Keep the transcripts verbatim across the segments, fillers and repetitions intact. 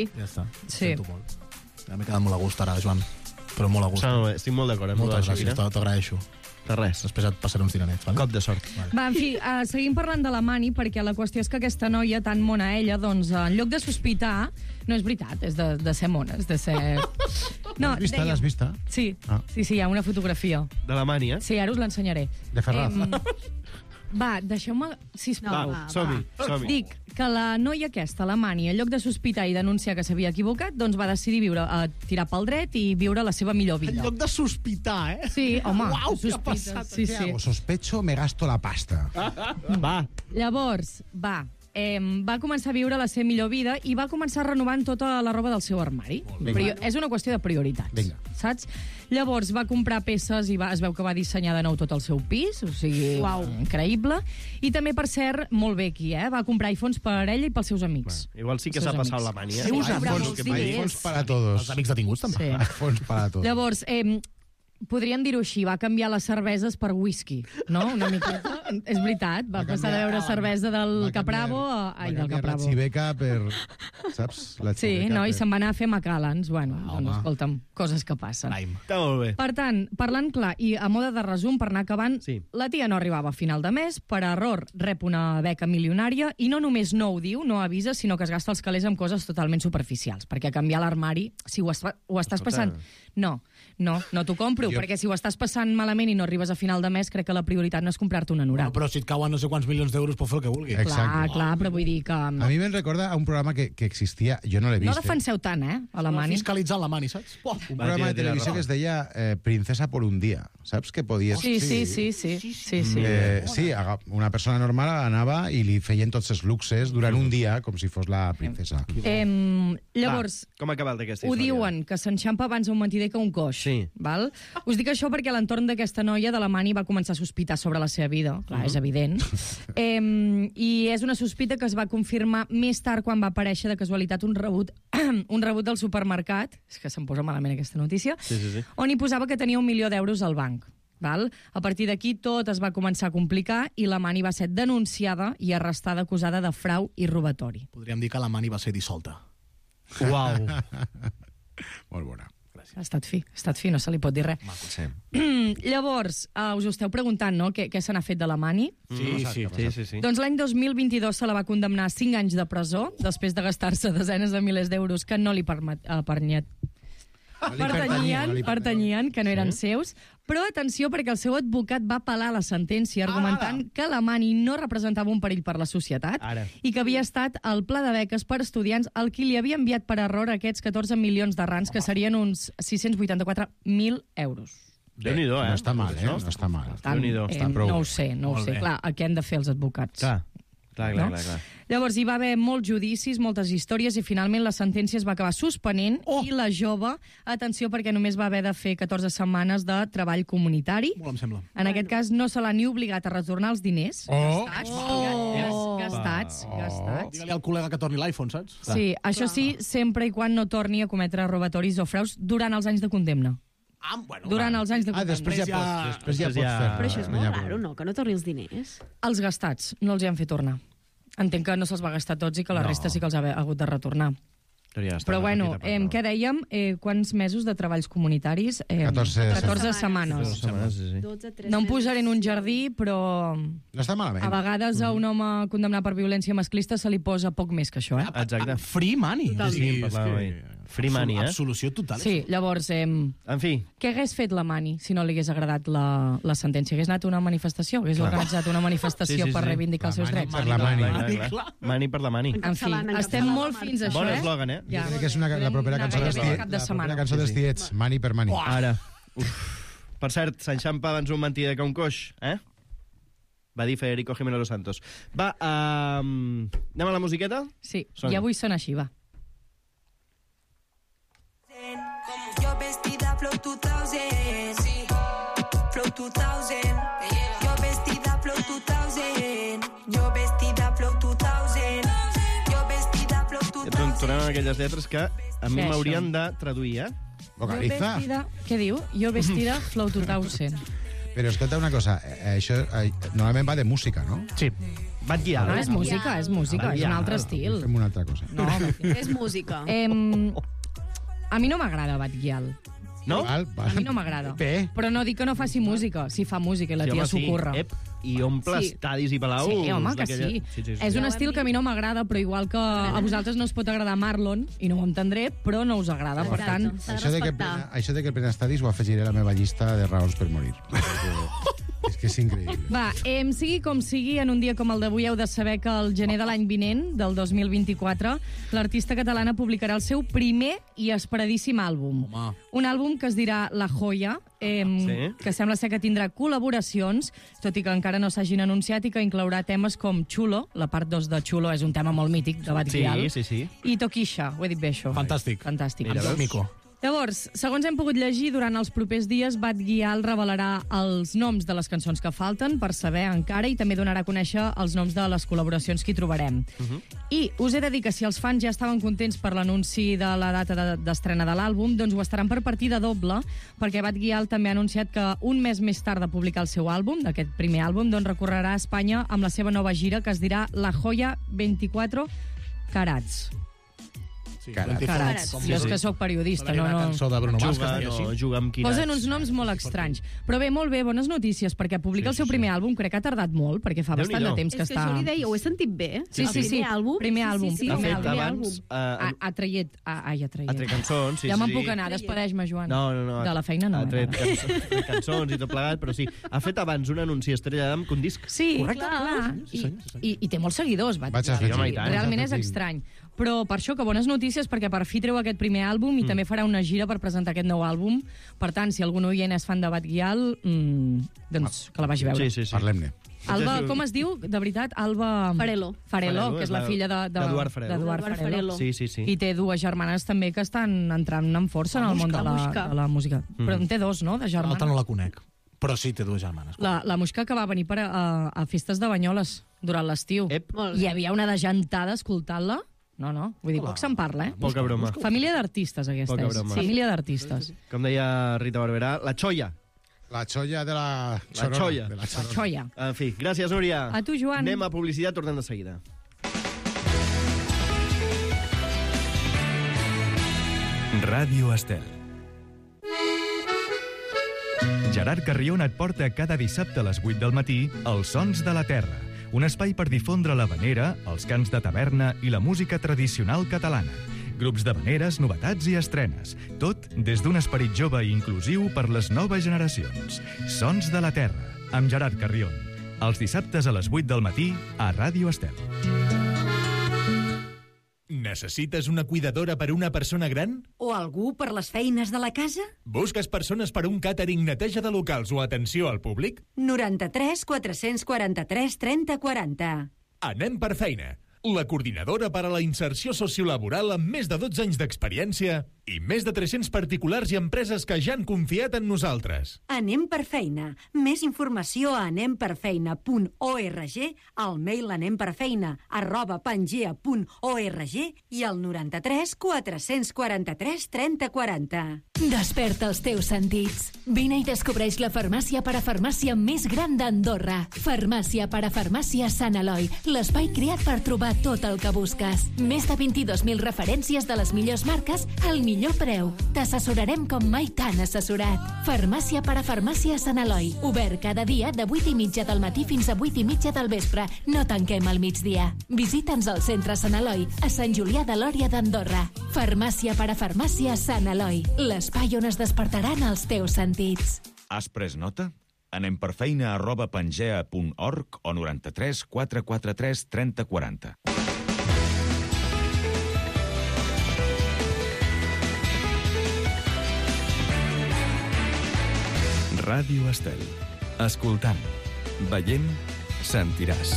Sí. Ja està. Sí. Sento molt. Ja m'he quedat molt a gust ara, Joan. Però molt a gust. No, estic molt d'acord amb Moltes la gràcies, Shakira. t'agraeixo. De res. Després et passaré uns dinerets, vale? Cop de sort. Vale. Va, en fi, uh, seguim parlant de la Mani, perquè la qüestió és que aquesta noia, tan mona ella, doncs, en lloc de sospitar, no és veritat, és de, de ser mona, és de ser... No, L'has vista? dèiem- L'has vista? Sí, Ah. sí, sí, hi ha una fotografia. De la Mani, eh? Sí, ara us l'ensenyaré. De Ferraz. Em, va, deixeu-me... Sisplau. Va, som-hi, som-hi. Dic que la noia aquesta, la Mani, en lloc de sospitar i denunciar que s'havia equivocat, doncs va decidir viure, uh, tirar pel dret i viure la seva millor En vida. lloc de sospitar, eh? Sí, home, Uau, què ha sospita, passat? sí, ¿Qué sí. hago? Sospecho, me gasto la pasta. Va. Llavors, va, eh, va començar a viure la seva millor vida i va començar renovant tota la roba del seu armari. Però és una qüestió de prioritats, Vinga. saps? Llavors va comprar peces i va, es veu que va dissenyar de nou tot el seu pis, o sigui, Uau. increïble. I també, per cert, molt bé aquí, eh? Va comprar iPhones per ella i pels seus amics. Igual sí que Els s'ha seus passat amics. la Mani, eh? Sí, iPhones, iPhones, que sí, iPhones és. para todos. Els amics detinguts, també. Sí. iPhones para todos. Llavors, eh, podríem dir-ho així, va canviar les cerveses per whisky, no? Una miqueta. És veritat, va, Va passar de canviar- beure cervesa del Va Capravo a... canviar- Ai, va del canviar Capravo. la xiveca per... Saps? La Sí, xiveca no, i per- se'n va anar a fer Macallans. Bueno, Ah, doncs, home. escolta'm, coses que passen. Naim. Està molt bé. Per tant, parlant clar, i a moda de resum, per anar acabant, Sí. la tia no arribava a final de mes, per error rep una beca milionària, i no només no ho diu, no avisa, sinó que es gasta els calés amb coses totalment superficials, perquè canviar l'armari, si ho, es, ho estàs Escolta. passant... No, no, no t'ho compro, Jo- perquè si ho estàs passant malament i no arribes a final de mes, crec que la prioritat no és comprar-te un No, anorac. però si et cauen no sé quants milions d'euros, pot fer el que vulgui. Exacte. Clar, clar, però vull dir que... A mi me'n recorda a un programa que, que existia, jo no l'he vist. No eh? defenseu tant, eh, a la No, Mani. fiscalitzant la Mani, saps? Uah, Un Va, programa tira, de tira, televisió raó. que es deia eh, Princesa por un dia. Saps que podies... Sí, sí, sí, sí, sí, sí, sí. Eh, sí, aga- una persona normal anava i li feien tots els luxes durant un dia, com si fos la princesa. Em, llavors, Va, com ha acabat aquesta ho història? diuen, que s'enxampa abans un mentider que un coix. Sí. Val? Us dic això perquè l'entorn d'aquesta noia de la Mani va començar a sospitar sobre la seva vida. Clar, és evident. Em, I és una sospita que es va confirmar més tard quan va aparèixer de casualitat un rebut, un rebut del supermercat, és que se'm posa malament aquesta notícia, Sí, sí, sí. on hi posava que tenia un milió d'euros al banc. Val? A partir d'aquí tot es va començar a complicar i la Mani va ser denunciada i arrestada acusada de frau i robatori. Podríem dir que la Mani va ser dissolta. Uau. Molt bona. Ha estat fi, ha estat fi, no se li pot dir res. Sí. Llavors, uh, us ho esteu preguntant, no?, què, què se n'ha fet de la Mani? Sí, sí. Sí, sí, sí. Doncs l'any dos mil vint-i-dos se la va condemnar a cinc anys de presó, després de gastar-se desenes de milers d'euros que no li permet, uh, pernyet, No li pertanyien, no li pertanyien, que no eren seus. Però atenció, perquè el seu advocat va apel·lar la sentència argumentant que la Mani no representava un perill per la societat Ara. i que havia estat el pla de beques per estudiants el qui li havia enviat per error aquests catorze milions de rans, que serien uns sis-cents vuitanta-quatre mil euros. Déu-n'hi-do, eh? No està mal, eh? No està mal. Tant, Déu-n'hi-do, eh, està prou no ho bé. sé, no ho Molt sé. bé. Clar, què han de fer els advocats? Clar, clar, clar, No? clar, clar. Llavors, hi va haver molts judicis, moltes històries, i finalment la sentència es va acabar suspenent Oh! i la jove, atenció, perquè només va haver de fer catorze setmanes de treball comunitari. Molt em sembla. En aquest cas no se l'ha ni obligat a retornar els diners Oh! gastats, Oh! gas- gastats, Oh! gastats. Digue-li al col·lega que torni l'iPhone, saps? Sí, això sí, sempre i quan no torni a cometre robatoris o fraus durant els anys de condemna. Ah, bueno, Durant els anys de Ah, condemna. després ja, Ja- pots, després ja després pots ja- fer. Però això és no hi molt ha raro, problema. no? Que no torni els diners. Els gastats no els hi han fet tornar. Entenc que no se'ls va gastar tots i que la No. resta sí que els ha hagut de retornar. Però, ja està, Però una bueno, petita eh, part, què dèiem? Eh, quants mesos de treballs comunitaris? Eh, catorze catorze Dues setmanes. setmanes, sí, sí. dotze, tres No em mesos. posaré en un jardí, però No està malament. a vegades a un home condemnat per violència masclista se li posa poc més que això, eh? Exacte. Free money. Totalment. Sí, Sí, parlàvem ahir. Free money, eh? Absolució total. Sí, llavors, eh, En fi, què hagués fet la Mani si no li hagués agradat la, la sentència? Hagués anat a una manifestació? Hagués Clar. organitzat una manifestació Sí, sí, sí. per reivindicar els La seus Mani drets? per la Mani. clar, clar, clar. Mani per la mani. En fi, Encapçalant, estem encapçalant molt la fins a això, Bon eh? eslògan, eh? Ja. Jo crec que és una, la propera Una cançó dels gairebé tiets. cap de La setmana. propera cançó dels tiets, Mani per Mani. Ara. Uf. Per cert, s'enxampa abans un mentider que un coix, eh? Va dir Federico Jiménez Los Santos. Va, um, anem a la musiqueta? Sí, Sona. i avui sona així, va. Yo vestida Flow dos mil, sí. Flow dos mil, yo vestida Flow dos mil, yo vestida Flow dos mil, yo vestida Flow dos Ja torn- mil. tornem a aquelles lletres que a mi Sí, m'haurien de traduir, eh? Jo Vocaliza. vestida... Què diu? Jo vestida Flow dos mil. Però escolta una cosa, eh, això eh, normalment va de música, no? Sí. Batguial. No, és música, és música, Ah, és un ja. altre estil. Fem una altra cosa. No, És música. em, a mi no m'agrada Batguial. No? Val, val. A mi no m'agrada. Bé. Però no dic que no faci música. Si fa música i la tia s'ho curra. Ep, i omple Sí. estadis i palaus. Sí, home, que d'aquella- sí. sí, sí, sí. És un Ja ho estil hem que a mi no m'agrada, però igual que a vosaltres no us pot agradar Marlon, i no ho entendré, però no us agrada. Per tant, Exacte. S'ha de Això de, que respectar. plena, això de que el plena estadis ho afegiré a la meva llista de raons per morir. És que és increïble. va, em, sigui com sigui, en un dia com el d'avui heu de saber que el gener de l'any vinent, del dos mil vint-i-quatre, l'artista catalana publicarà el seu primer i esperadíssim àlbum. Home. Un àlbum que es dirà La Joya, eh, Sí. que sembla ser que tindrà col·laboracions, tot i que encara no s'hagin anunciat, i que inclourà temes com Chulo, la part dos de Chulo és un tema molt mític de Batguial, Sí, sí, sí. i Tokisha, ho he dit bé això. Fantàstic. Fantàstic. Mira, veus? Mico. Llavors, segons hem pogut llegir, durant els propers dies, Batguial revelarà els noms de les cançons que falten per saber encara, i també donarà a conèixer els noms de les col·laboracions que hi trobarem. Uh -huh. I us he de dir que si els fans ja estaven contents per l'anunci de la data de- d'estrena de l'àlbum, doncs ho estaran per partida doble, perquè Batguial també ha anunciat que un mes més tard de publicar el seu àlbum, d'aquest primer àlbum, doncs recorrerà a Espanya amb la seva nova gira, que es dirà La Joya vint-i-quatre Carats. Sí, Carats. vint-i-quatre. Carats. Com Jo és que sóc periodista, no, Una no... cançó de Bruno Mars que Juga, es deia no, així. juga amb quinats. Posen uns noms molt estranys. Però bé, molt bé, bones notícies, perquè publica el seu primer àlbum, crec que ha tardat molt, perquè fa bastant Déu-n'hi-do. de temps que És que està... això li deia, ho he sentit bé. Sí, sí, El sí. primer àlbum. Primer Sí, àlbum. Sí, sí, De el fet, primer abans... àlbum. Uh, Ha, ha traït... Ah, ai, ha traït. ha tret cançons, sí, ja me'n sí. puc anar, despedeix-me, Joan. No, no, no. De la feina no. Ha eh, tret no. cançons, cançons i tot plegat, però sí. Ha fet abans un anunci a Estrella d'Am que un disc. Sí, Correcte. clar. Sí, I, senyor, sí, senyor. i, I té molts seguidors, vaig. Vaig a Sí, home, i afegir. tant. Realment és Vaig a afegir. estrany. Però per això que bones notícies, perquè per fi treu aquest primer àlbum i mm. també farà una gira per presentar aquest nou àlbum. Per tant, si algun oient és fan de Batguial, mmm, doncs que la vagi a veure. Sí, sí, sí. Parlem-ne. Alba, com es diu, de veritat? Alba... Farelo. Farelo, Farelo, que és la és filla de... de d'Eduard Farelo. d'Eduard Eduard Farelo. Farelo. Sí, sí, sí. I té dues germanes també que estan entrant amb força en el món de la, Muixca. de la música. Però en té dos, no?, de L'altra no germanes. la conec, però sí, té dues germanes. La, la Muixca que va venir per a, a festes de Banyoles durant l'estiu. Ep. Molt Hi bé. havia una de gentada escoltant-la. No, no, vull dir, Hola. poc se'n parla, eh? Poca broma. Família d'artistes, aquesta Poca és. broma. Família d'artistes. Com deia Rita Barberà, la xoia. La xoia de la Chorona. xoia. De la La Chorona. xoia. En fi, gràcies, Núria. A tu, Joan. Anem a publicitat, tornem de seguida. Ràdio Estel. Gerard Carrion et porta cada dissabte a les vuit del matí Els Sons de la Terra, un espai per difondre l'havanera, els cants de taverna i la música tradicional catalana. Grups d'havaneres, novetats i estrenes. Tot des d'un esperit jove i inclusiu per les noves generacions. Sons de la Terra, amb Gerard Carrion. Els dissabtes a les vuit del matí a Ràdio Estel. Necessites una cuidadora per a una persona gran? O algú per les feines de la casa? Busques persones per a un càtering, neteja de locals o atenció al públic? noranta-tres quatre-cents quaranta-tres trenta quaranta. Anem per feina. La coordinadora per a la inserció sociolaboral amb més de dotze anys d'experiència i més de tres-cents particulars i empreses que ja han confiat en nosaltres. Anem per feina. Més informació a anem per feina punt org, al mail anemperfeina arroba pangea punt org i al noranta-tres quatre-cents quaranta-tres trenta quaranta. Desperta els teus sentits. Vine i descobreix la farmàcia parafarmàcia més gran d'Andorra. Farmàcia parafarmàcia Sant Eloi, l'espai creat per trobar tot el que busques. Més de vint-i-dos mil referències de les millors marques al millor preu. T'assessorarem com mai t'han assessorat. Farmàcia parafarmàcia Sant Eloi. Obert cada dia de vuit i mitja del matí fins a vuit i mitja del vespre. No tanquem al migdia. Visita'ns al centre Sant Eloi, a Sant Julià de Lòria d'Andorra. Farmàcia parafarmàcia Sant Eloi, l'espai on es despertaran els teus sentits. Has pres nota? Anem per feina arroba pangea punt org o noranta-tres quatre quatre tres trenta quaranta. Ràdio Estel. Escoltant, veient, sentiràs.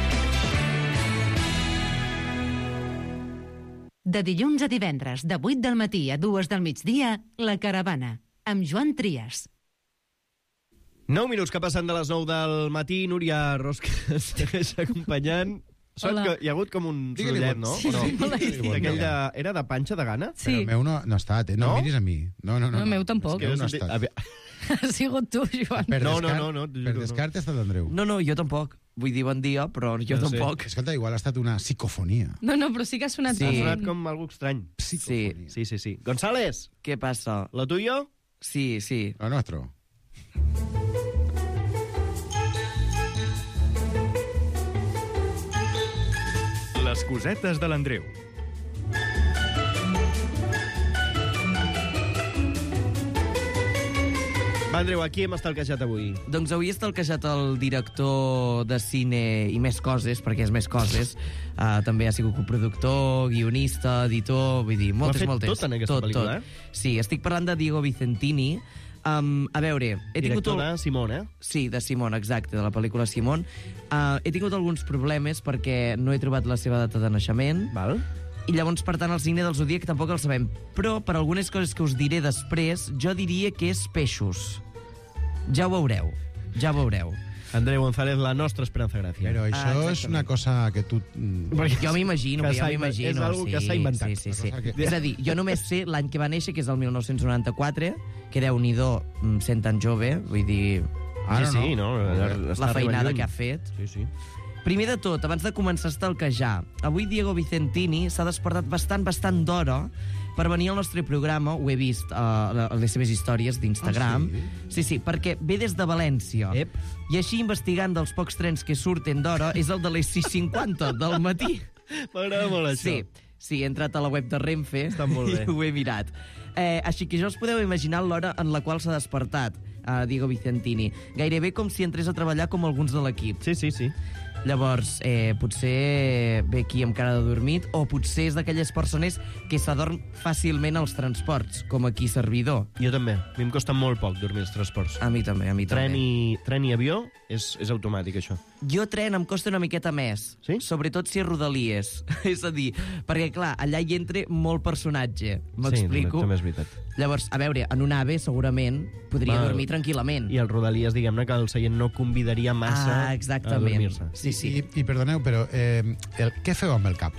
De dilluns a divendres, de vuit del matí a dues del migdia, La Caravana, amb Joan Trias. nou minuts que passen de les nou del matí. Núria Ros, que ens segueix acompanyant. Sort Hola. que hi ha hagut com un Digue-li sorollet, bon- no? Sí, O no? sí, digue-li bon D'aquell dia. de... Era de panxa de gana? Sí, Però el meu no, no ha estat, eh? No, No? miris a mi. No, no, no. No, el meu tampoc. El meu no ha he sentit- estat. a veure, ha sigut tu, Joan. Per No, no, descart, no, no, t'ho per juro, no. descart ha estat Andreu. No, no, jo tampoc. vull dir bon dia, però jo No sé. tampoc. Escolta, igual ha estat una psicofonia. No, no, però sí que ha sonat... Sí. Ha bastant. sonat com algú estrany. Sí. Sí, sí, sí. González, Què passa? ¿lo tuyo? Sí, sí. Lo nuestro. Les cosetes de l'Andreu. Va, Andreu, aquí hem estalquejat avui. Doncs avui he estalquejat el director de cine i més coses, perquè és més coses. Uh, també ha sigut coproductor, guionista, editor, vull dir, moltes, Ho ha fet moltes. tot en aquesta tot, pel·lícula, tot. Sí, estic parlant de Diego Vicentini. Um, a veure, he tingut... Director de Simón, eh? Sí, de Simón, exacte, de la pel·lícula Simón. Uh, he tingut alguns problemes perquè no he trobat la seva data de naixement. Val. I llavors, per tant, el signe del Zodíac tampoc el sabem. Però, per algunes coses que us diré després, jo diria que és peixos. Ja ho veureu, ja ho veureu. Andreu González, la nostra Esperanza Gràcia. Però això Ah, és una cosa que tu... mm, Perquè jo m'imagino, que que jo s'ha m'imagino. inven- és algo que sí, s'ha inventat. Sí, sí, sí. Una cosa Que... És a dir, jo només sé l'any que va néixer, que és el mil nou-cents noranta-quatre, que Déu-n'hi-do, mm, sent tan jove, vull dir... Ah, sí, sí, no? La feinada que ha fet. Sí, sí. Primer de tot, abans de començar a estalquejar, avui Diego Vicentini s'ha despertat bastant, bastant d'hora per venir al nostre programa, ho he vist a uh, les seves històries d'Instagram. Ah, sí? sí, sí, perquè ve des de València. Ep. I així, investigant dels pocs trens que surten d'hora, és el de les sis cinquanta del matí. M'agrada molt això. Sí, sí, he entrat a la web de Renfe. Està molt bé. I ho he mirat. Eh, així que ja us podeu imaginar l'hora en la qual s'ha despertat uh, Diego Vicentini. Gairebé com si entrés a treballar com alguns de l'equip. Sí, sí, sí. Llavors, eh, potser ve aquí amb cara de dormit, o potser és d'aquelles persones que s'adorm fàcilment als transports, com aquí servidor. Jo també. A mi em costa molt poc dormir als transports. A mi també, a mi Tren també. i, tren i avió és, és automàtic, això. Jo tren em costa una miqueta més, Sí? sobretot si és Rodalies. És a dir, perquè, clar, allà hi entra molt personatge. M'explico? Sí, també és veritat. Llavors, a veure, en un AVE segurament podria Val. dormir tranquil·lament. I el Rodalies, diguem-ne, que el seient no convidaria massa Ah, a exactament. dormir-se. Sí, sí. I, I perdoneu, però eh, el, què feu amb el cap?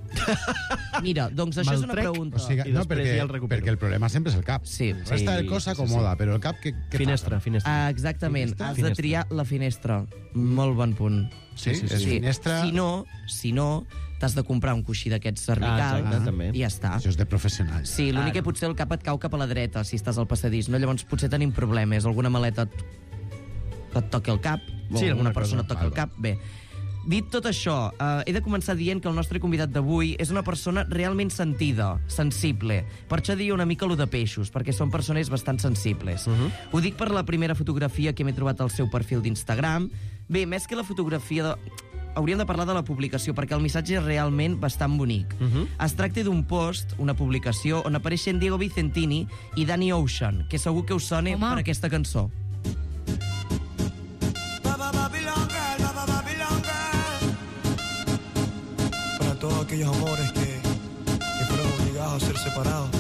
Mira, doncs això és una Maltrec, pregunta. O sigui, I no, després perquè, ja el recupero. perquè el problema sempre és el cap. Sí. La resta Sí, de cosa sí, sí, acomoda, sí. però el cap, què, què Finestra, fa? finestra. Ah, exactament, Finestra? has de Finestra. triar la finestra. Molt bon punt. Sí, és finestra... Si no, si no, t'has de comprar un coixí d'aquests cervicals Ah, exacte, també. i ja està. Això és de professional. Sí, l'únic que potser el cap et cau cap a la dreta si estàs al passadís, no? Llavors potser tenim problemes. Alguna maleta et, que et toqui el cap, o Sí, alguna alguna persona cosa. et toqui el Val, cap. Bé, dit tot això, eh, he de començar dient que el nostre convidat d'avui és una persona realment sentida, sensible. Per això diria una mica lo de peixos, perquè són persones bastant sensibles. Uh -huh. Ho dic per la primera fotografia que m'he trobat al seu perfil d'Instagram. Bé, més que la fotografia de... hauríem de parlar de la publicació, perquè el missatge és realment bastant bonic. Uh -huh. Es tracta d'un post, una publicació, on apareixen Diego Vicentini i Danny Ocean, que segur que us sona Home. per aquesta cançó. Para todos aquellos amores que, que fueron obligados a ser separados.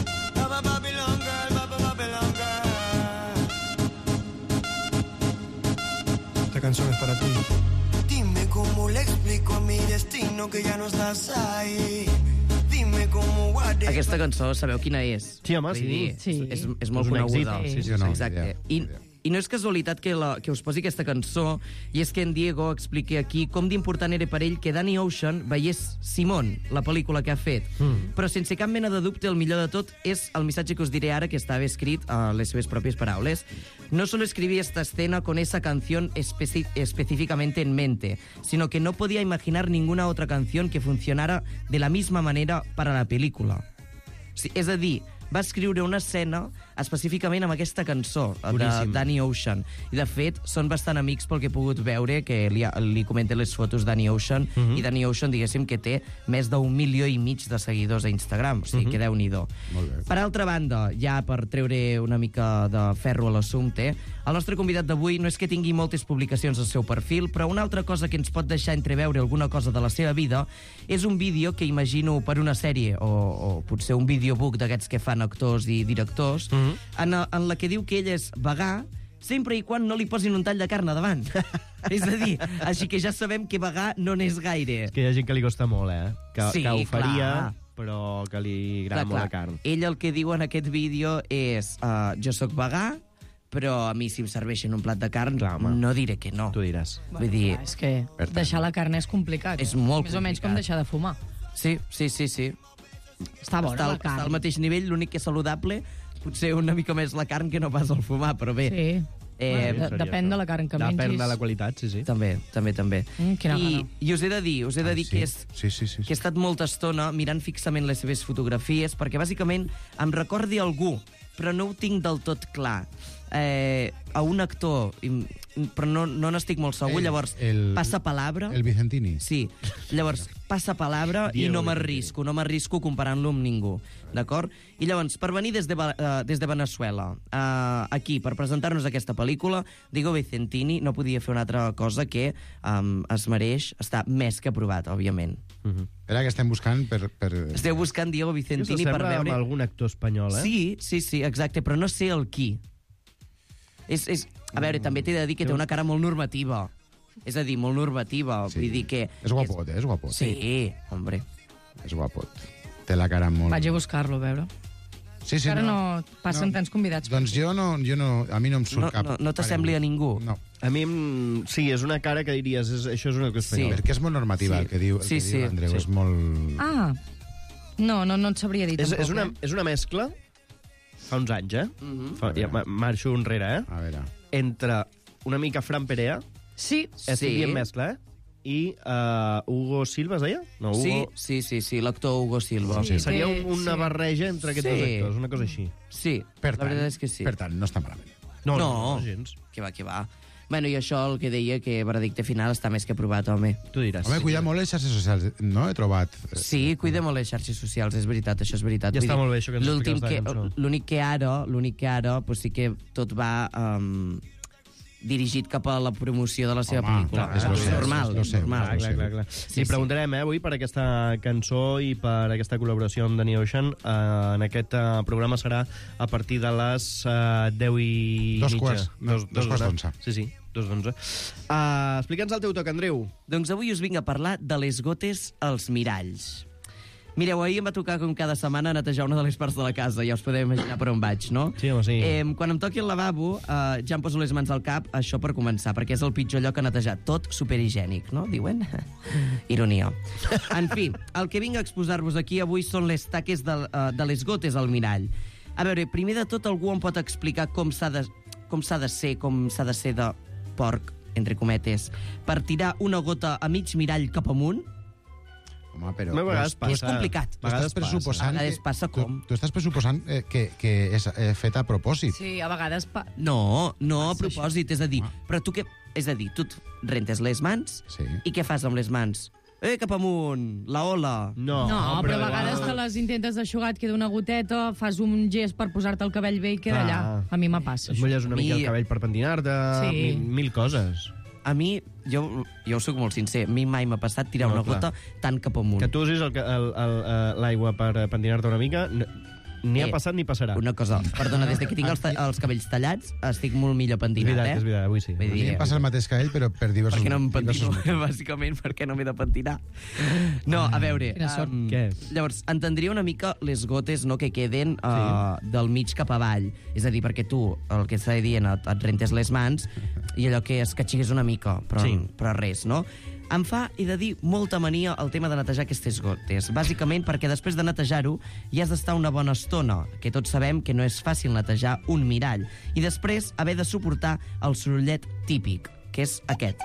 Esta canción es para ti. Dime cómo le explico a mi destino que ya no estás ahí. Dime cómo guardé. Aquesta cançó, sabeu quina és? Sí, home, Vull sí. dir, Sí. És, és molt És un èxit. coneguda. Sí, sí, Jo no, Exacte. idea, I, idea. I no és casualitat que, la, que us posi aquesta cançó, i és que en Diego expliqui aquí com d'important era per ell que Danny Ocean veiés Simón, la pel·lícula que ha fet. Mm. Però sense cap mena de dubte, el millor de tot és el missatge que us diré ara, que estava escrit a les seves pròpies paraules. No solo escribí esta escena con esa canción especi específicamente en mente, sino que no podía imaginar ninguna otra canción que funcionara de la misma manera para la película. Sí, és a dir, va escriure una escena específicament amb aquesta cançó de Boníssim. Danny Ocean. I, de fet, són bastant amics pel que he pogut veure, que li, li comenta les fotos Danny Ocean, uh -huh. i Danny Ocean, diguéssim, que té més d'un milió i mig de seguidors a Instagram. O sigui, uh -huh. que Déu-n'hi-do. Molt bé. Per altra banda, ja per treure una mica de ferro a l'assumpte, el nostre convidat d'avui no és que tingui moltes publicacions al seu perfil, però una altra cosa que ens pot deixar entreveure alguna cosa de la seva vida és un vídeo que imagino per una sèrie, o, o potser un videobook d'aquests que fan actors i directors, uh -huh. en, en la que diu que ell és vegà, sempre i quan no li posin un tall de carn a davant. És a dir, així que ja sabem que vegà no n'és gaire. És que hi ha gent que li costa molt, eh? Que, Sí, que ho faria, clar. però que li agrada molt la carn. Ell el que diu en aquest vídeo és uh, jo sóc vegà, però a mi si em serveixen un plat de carn, Clar, no diré que no. Tu diràs. Vull dir... Clar, és que deixar la carn és complicat. És molt Més o menys com complicat. deixar de fumar. Sí, sí, sí, sí. Està bona, està, la carn. Està al mateix nivell, l'únic que és saludable, potser una mica més la carn que no pas el fumar, però bé. Sí. Eh, Bueno, de- depèn de la carn que mengis. Depèn de la qualitat, sí, sí. També, també, també. Mm, quina I, gana. I us he de dir, us he de Ah, dir sí. que, és, Sí, sí, sí. que he estat molta estona mirant fixament les seves fotografies perquè bàsicament em recordi algú, però no ho tinc del tot clar. Eh, a un actor, i- però no no n'estic molt segur, El- llavors el- passa palabra... El Vicentini. Sí, llavors passa palabra i Diego no Vicentini. m'arrisco, no m'arrisco comparant-lo amb ningú, d'acord? I llavors, per venir des de, Ve- eh, des de Venezuela uh, aquí, per presentar-nos aquesta pel·lícula, Diego Vicentini no podia fer una altra cosa que um, es mereix, està més que aprovat, òbviament. Era que estem buscant per... per... Esteu buscant Diego Vicentini per S'assembla veure... amb algun actor espanyol, eh? Sí, sí, sí, exacte, però no sé el qui. És, és... A veure, també t'he de dir que té una cara molt normativa. És a dir, molt normativa. Sí. Vull dir que... És guapot, eh? És guapot. Sí, hombre. És guapot. Té la cara molt... Vaig a buscar-lo, a veure. Sí, sí, Encara no. no passen tants convidats. Doncs jo no, jo no... A mi no em surt No, cap... no, no t'assembli a ningú? No. A mi, em- sí, és una cara que diries, és, això és una cosa Sí. espanyola. Perquè és molt normativa, Sí. el que diu, el Sí, que sí, diu Andreu. sí. És molt... Ah, no, no, no et sabria dir És, tampoc. és, una, eh? és una mescla, fa uns anys, eh? Mhm. Fa, ja, ma- marxo enrere, eh? A veure. Entre una mica Fran Perea, Sí. estic Sí. dient mescla, eh? I uh, Hugo Silva, es deia? No, Sí, Hugo... sí, sí, sí, l'actor Hugo Silva. Sí, seria un, una sí. barreja entre aquests Sí. dos actors, una cosa així. Sí, Per la tant, veritat és que sí. Per tant, no està malament. No, no, no, no, gens. Que va, que va. Bueno, i això el que deia, que veredicte final està més que aprovat, home. Tu diràs. Home, cuida molt les xarxes socials, no? He trobat... Sí, cuida molt les xarxes socials, és veritat, això és veritat. Ja Vull està dir, molt bé, això que ens l'últim expliques de la que- cançó. L'únic que ara, l'únic que ara, pues sí que tot va um, dirigit cap a la promoció de la seva Home, pel·lícula. clar, és lo és seu, normal, és lo és seu, normal. Clar, clar, clar, clar. Sí, Li sí. preguntarem, eh, avui, per aquesta cançó i per aquesta col·laboració amb Danny Ocean. Uh, en aquest uh, programa serà a partir de les uh, deu i Dos mitja. quarts, no, dos quarts d'una. d'onze. Sí, sí, dos d'onze. Uh, Explica'ns el teu toc, Andreu. Doncs avui us vinc a parlar de les gotes als miralls. Mireu, ahir em va tocar, com cada setmana, netejar una de les parts de la casa. Ja us podeu imaginar per on vaig, no? Sí, home, sí. Eh, quan em toqui el lavabo, eh, ja em poso les mans al cap, això per començar, perquè és el pitjor lloc a netejar. Tot superhigiènic, no? Diuen? Ironia. En fi, el que vinc a exposar-vos aquí avui són les taques de, uh, de les gotes al mirall. A veure, primer de tot, algú em pot explicar com s'ha de, com s'ha de ser, com s'ha de ser de porc, entre cometes, per tirar una gota a mig mirall cap amunt? Home, però... A vegades però És complicat. Tu estàs pressuposant, A vegades que, passa tu, com? tu estàs pressuposant eh, que, que és eh, fet a propòsit. Sí, a vegades... Pa... No, no a Passa propòsit, és a dir, però tu què... És a dir, tu et rentes les mans Sí. i què fas amb les mans? Eh, cap amunt, la ola. No, No, però a igual- vegades te les intentes d'aixugar, et queda una goteta, fas un gest per posar-te el cabell bé i queda Clar. allà. A mi me passa Et això. mulles una Mi- mica el cabell per pentinar-te, Sí. mil, mil coses. A mi, jo, jo sóc molt sincer, a mi mai m'ha passat tirar No, una clar. gota tant cap amunt. Que tu usis el ca- el- el, eh, l'aigua per eh, pentinar-te una mica, n- ni ha Eh, passat ni passarà. Una cosa, perdona, des de que tinc els, ta- els cabells tallats, estic molt millor És pentinat, veritat, eh? és veritat, avui sí. Vull A mi dir, em passa el mateix que ell, però per diversos perquè no em diversos pentino, motius. bàsicament, perquè no m'he de pentinar. No, a veure... Quina sort. Um, Què? llavors, entendria una mica les gotes no, que queden uh, del mig cap avall. És a dir, perquè tu, el que estava dient, et, et rentes les mans i allò que es catxigues una mica, però, Sí. però res, no? Em fa, he de dir, molta mania el tema de netejar aquestes gotes. Bàsicament perquè després de netejar-ho ja has d'estar una bona estona, que tots sabem que no és fàcil netejar un mirall. I després haver de suportar el sorollet típic, que és aquest.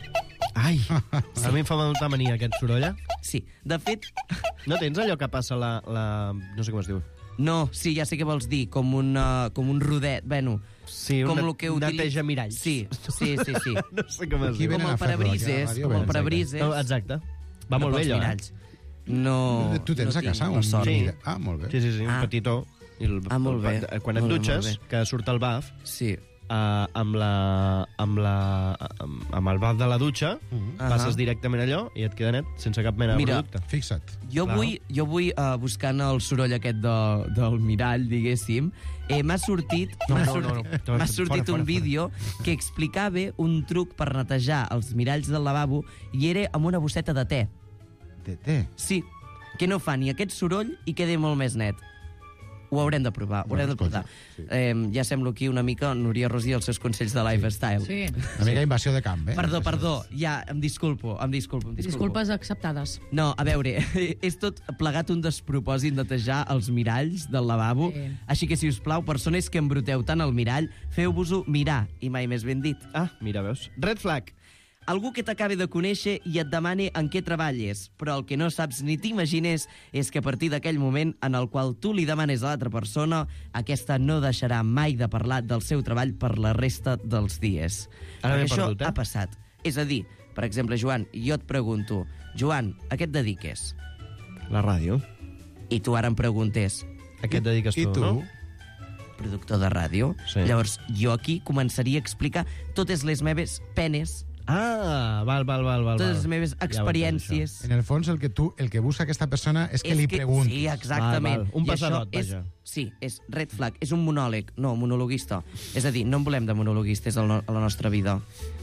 Ai, a mi em fa molta mania aquest soroll, eh? Sí, de fet... No tens allò que passa la... la... no sé com es diu. No, sí, ja sé què vols dir, com, una, com un rodet, bueno... Sí, com un lo que utili- neteja miralls. Sí, sí, sí, sí. No sé com es Aquí diu. venen Com a el fer-lo, aquí a la parabrises, ràdio, com el venen, parabrises. No, exacte. Va no molt bé, pels allò, eh? miralls. No... Tu tens no a casa tinc un la sort. Sí. mirall? Ah, molt bé. Sí, sí, sí, un Ah. petitó. I el, Ah, molt bé. el- Quan et Molt bé, dutxes, molt bé. que surt el baf, Sí. uh, amb, la, amb, la, amb, amb el baf de la dutxa, Mhm. passes Ahà. directament allò i et queda net, sense cap mena de Mira, producte. Fixa't. Jo Clar. vull, jo vull uh, buscant el soroll aquest de, del mirall, diguéssim, eh, m'ha sortit, No, m'ha no, no, sortit, no. m'ha Fora, sortit fora, un fora. vídeo que explicava un truc per netejar els miralls del lavabo i era amb una bosseta de te. De té. Sí, que no fa ni aquest soroll i queda molt més net. Ho haurem de provar, ho haurem de provar. Eh, ja semblo aquí una mica Núria Rossi i els seus consells de lifestyle. Sí. Una mica invasió de camp, eh? Perdó, perdó, ja, em disculpo, em disculpo, em disculpo. Disculpes acceptades. No, a veure, és tot plegat un despropòsit netejar els miralls del lavabo, Sí. així que, si us plau, persones que embruteu tant el mirall, feu-vos-ho mirar, i mai més ben dit. Ah, mira, veus. Red flag. Algú que t'acabi de conèixer i et demani en què treballes, però el que no saps ni t'imagines és que a partir d'aquell moment en el qual tu li demanes a l'altra persona, aquesta no deixarà mai de parlar del seu treball per la resta dels dies. Ara m'he Perquè això perdut, eh? ha passat. És a dir, per exemple, Joan, jo et pregunto, Joan, a què et dediques? La ràdio. I tu ara em preguntes... A què et dediques I tu, tu? no? Productor de ràdio. Sí. Llavors, jo aquí començaria a explicar totes les meves penes, Ah, val, val, val, val. totes val. les meves Ja ho entenc, experiències... En el fons, el que, tu, el que busca aquesta persona és que És li que- preguntis. Sí, exactament. Val, val. Un I passadot, això és, vaja. Sí, és red flag, és un monòleg, no, monologuista. És a dir, no en volem de monologuistes a la, a la nostra vida.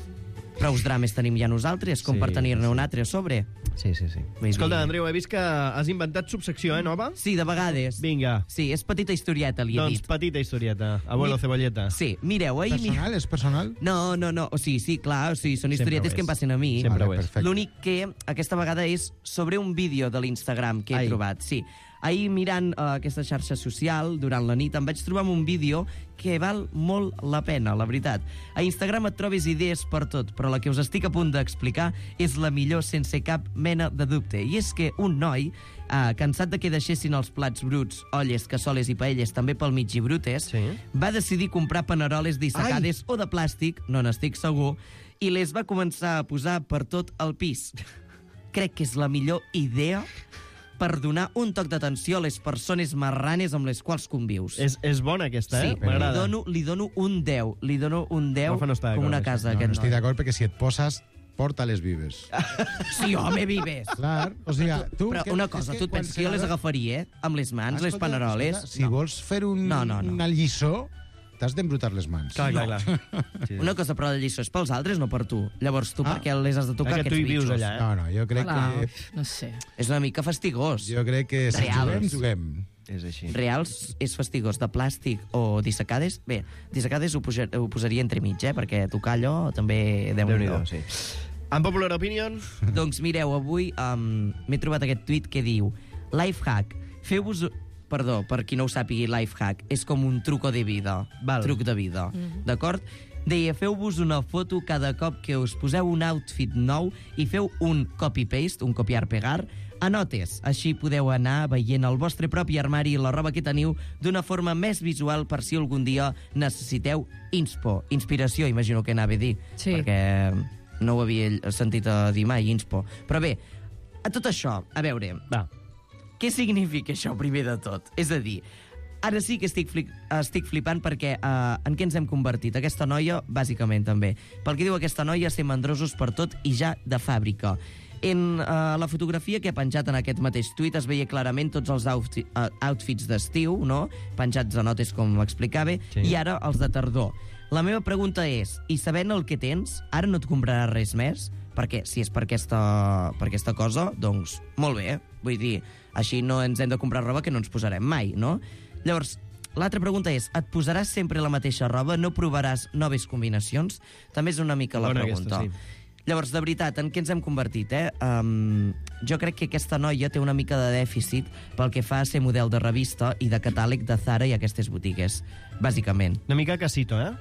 Prous drames tenim ja nosaltres, com Sí, per tenir-ne sí. un altre a sobre. Sí, sí, sí. Vull Escolta, dir- Andreu, he vist que has inventat subsecció, eh, nova? Sí, de vegades. Vinga. Sí, és petita historieta, li he Doncs dit. petita historieta. Abuelo Mi- cebolleta. Sí, mireu, ahir... Personal? És personal? No, no, no, o sigui, sí, clar, o sigui, són Sempre historietes ho que em és. passen a mi. Sempre Vale, ho és. perfecte. L'únic que aquesta vegada és sobre un vídeo de l'Instagram que he Ai. trobat. Sí. Ahir, mirant uh, aquesta xarxa social, durant la nit, em vaig trobar amb un vídeo que val molt la pena, la veritat. A Instagram et trobes idees per tot, però la que us estic a punt d'explicar és la millor sense cap mena de dubte. I és que un noi, uh, cansat de que deixessin els plats bruts, olles, cassoles i paelles també pel mig i brutes, Sí. va decidir comprar paneroles dissecades o de plàstic, no n'estic segur, i les va començar a posar per tot el pis. Crec que és la millor idea per donar un toc d'atenció a les persones marranes amb les quals convius. És, és bona aquesta, Sí, eh? li M'agrada. dono, li dono un deu. Li dono un deu Rafa no està com d'acord una amb casa, No, aquest no estic noi. d'acord perquè si et poses, porta-les vives. Sí, home, vives. Clar, o sigui, tu... Però que- una és cosa, que tu et quan penses que jo les s'agrada- agafaria, eh? Amb les mans, les Escolta, paneroles. escolta, Si vols fer un, No, no, no. una lliçó, t'has d'embrutar les mans. Clar, clar, clar. Sí, sí. Una cosa, però la lliçó és pels altres, no per tu. Llavors, tu Ah. per què les has de tocar, Perquè tu aquests hi vius bitxos? allà, eh? No, no, jo crec Clar, que... no sé. És una mica fastigós. Jo crec que si Reals. juguem, juguem. És així. Reals és fastigós, de plàstic o dissecades. Bé, dissecades ho, pujar, ho posaria entremig, eh? Perquè tocar allò també... Déu-n'hi-do. Déu-n'hi-do, sí. En popular opinion... Doncs mireu, avui um, m'he trobat aquest tuit que diu Lifehack, feu-vos... Perdó, per qui no ho sàpigui, lifehack és com un truco de vida. Val. Truc de vida, Mhm. d'acord? Deia, feu-vos una foto cada cop que us poseu un outfit nou i feu un copy-paste, un copiar-pegar, a notes. Així podeu anar veient el vostre propi armari i la roba que teniu d'una forma més visual per si algun dia necessiteu inspo. Inspiració, imagino que anava a dir. Sí. Perquè no ho havia sentit a dir mai, inspo. Però bé, a tot això, a veure, Va. què significa això, primer de tot? És a dir, ara sí que estic, fli estic flipant perquè uh, en què ens hem convertit? Aquesta noia, bàsicament, també. Pel que diu aquesta noia, ser mandrosos per tot i ja de fàbrica. En uh, la fotografia que he penjat en aquest mateix tuit es veia clarament tots els outfi uh, outfits d'estiu, no? Penjats a notes, com m'explicava, Sí. i ara els de tardor. La meva pregunta és, i sabent el que tens, ara no et compraràs res més? Perquè si és per aquesta, per aquesta cosa, doncs molt bé. Vull dir, així no ens hem de comprar roba que no ens posarem mai, no? Llavors, l'altra pregunta és, et posaràs sempre la mateixa roba? No provaràs noves combinacions? També és una mica la Bona pregunta. aquesta, sí. Llavors, de veritat, en què ens hem convertit, eh? Um, jo crec que aquesta noia té una mica de dèficit pel que fa a ser model de revista i de catàleg de Zara i aquestes botigues, bàsicament. Una mica casito, eh?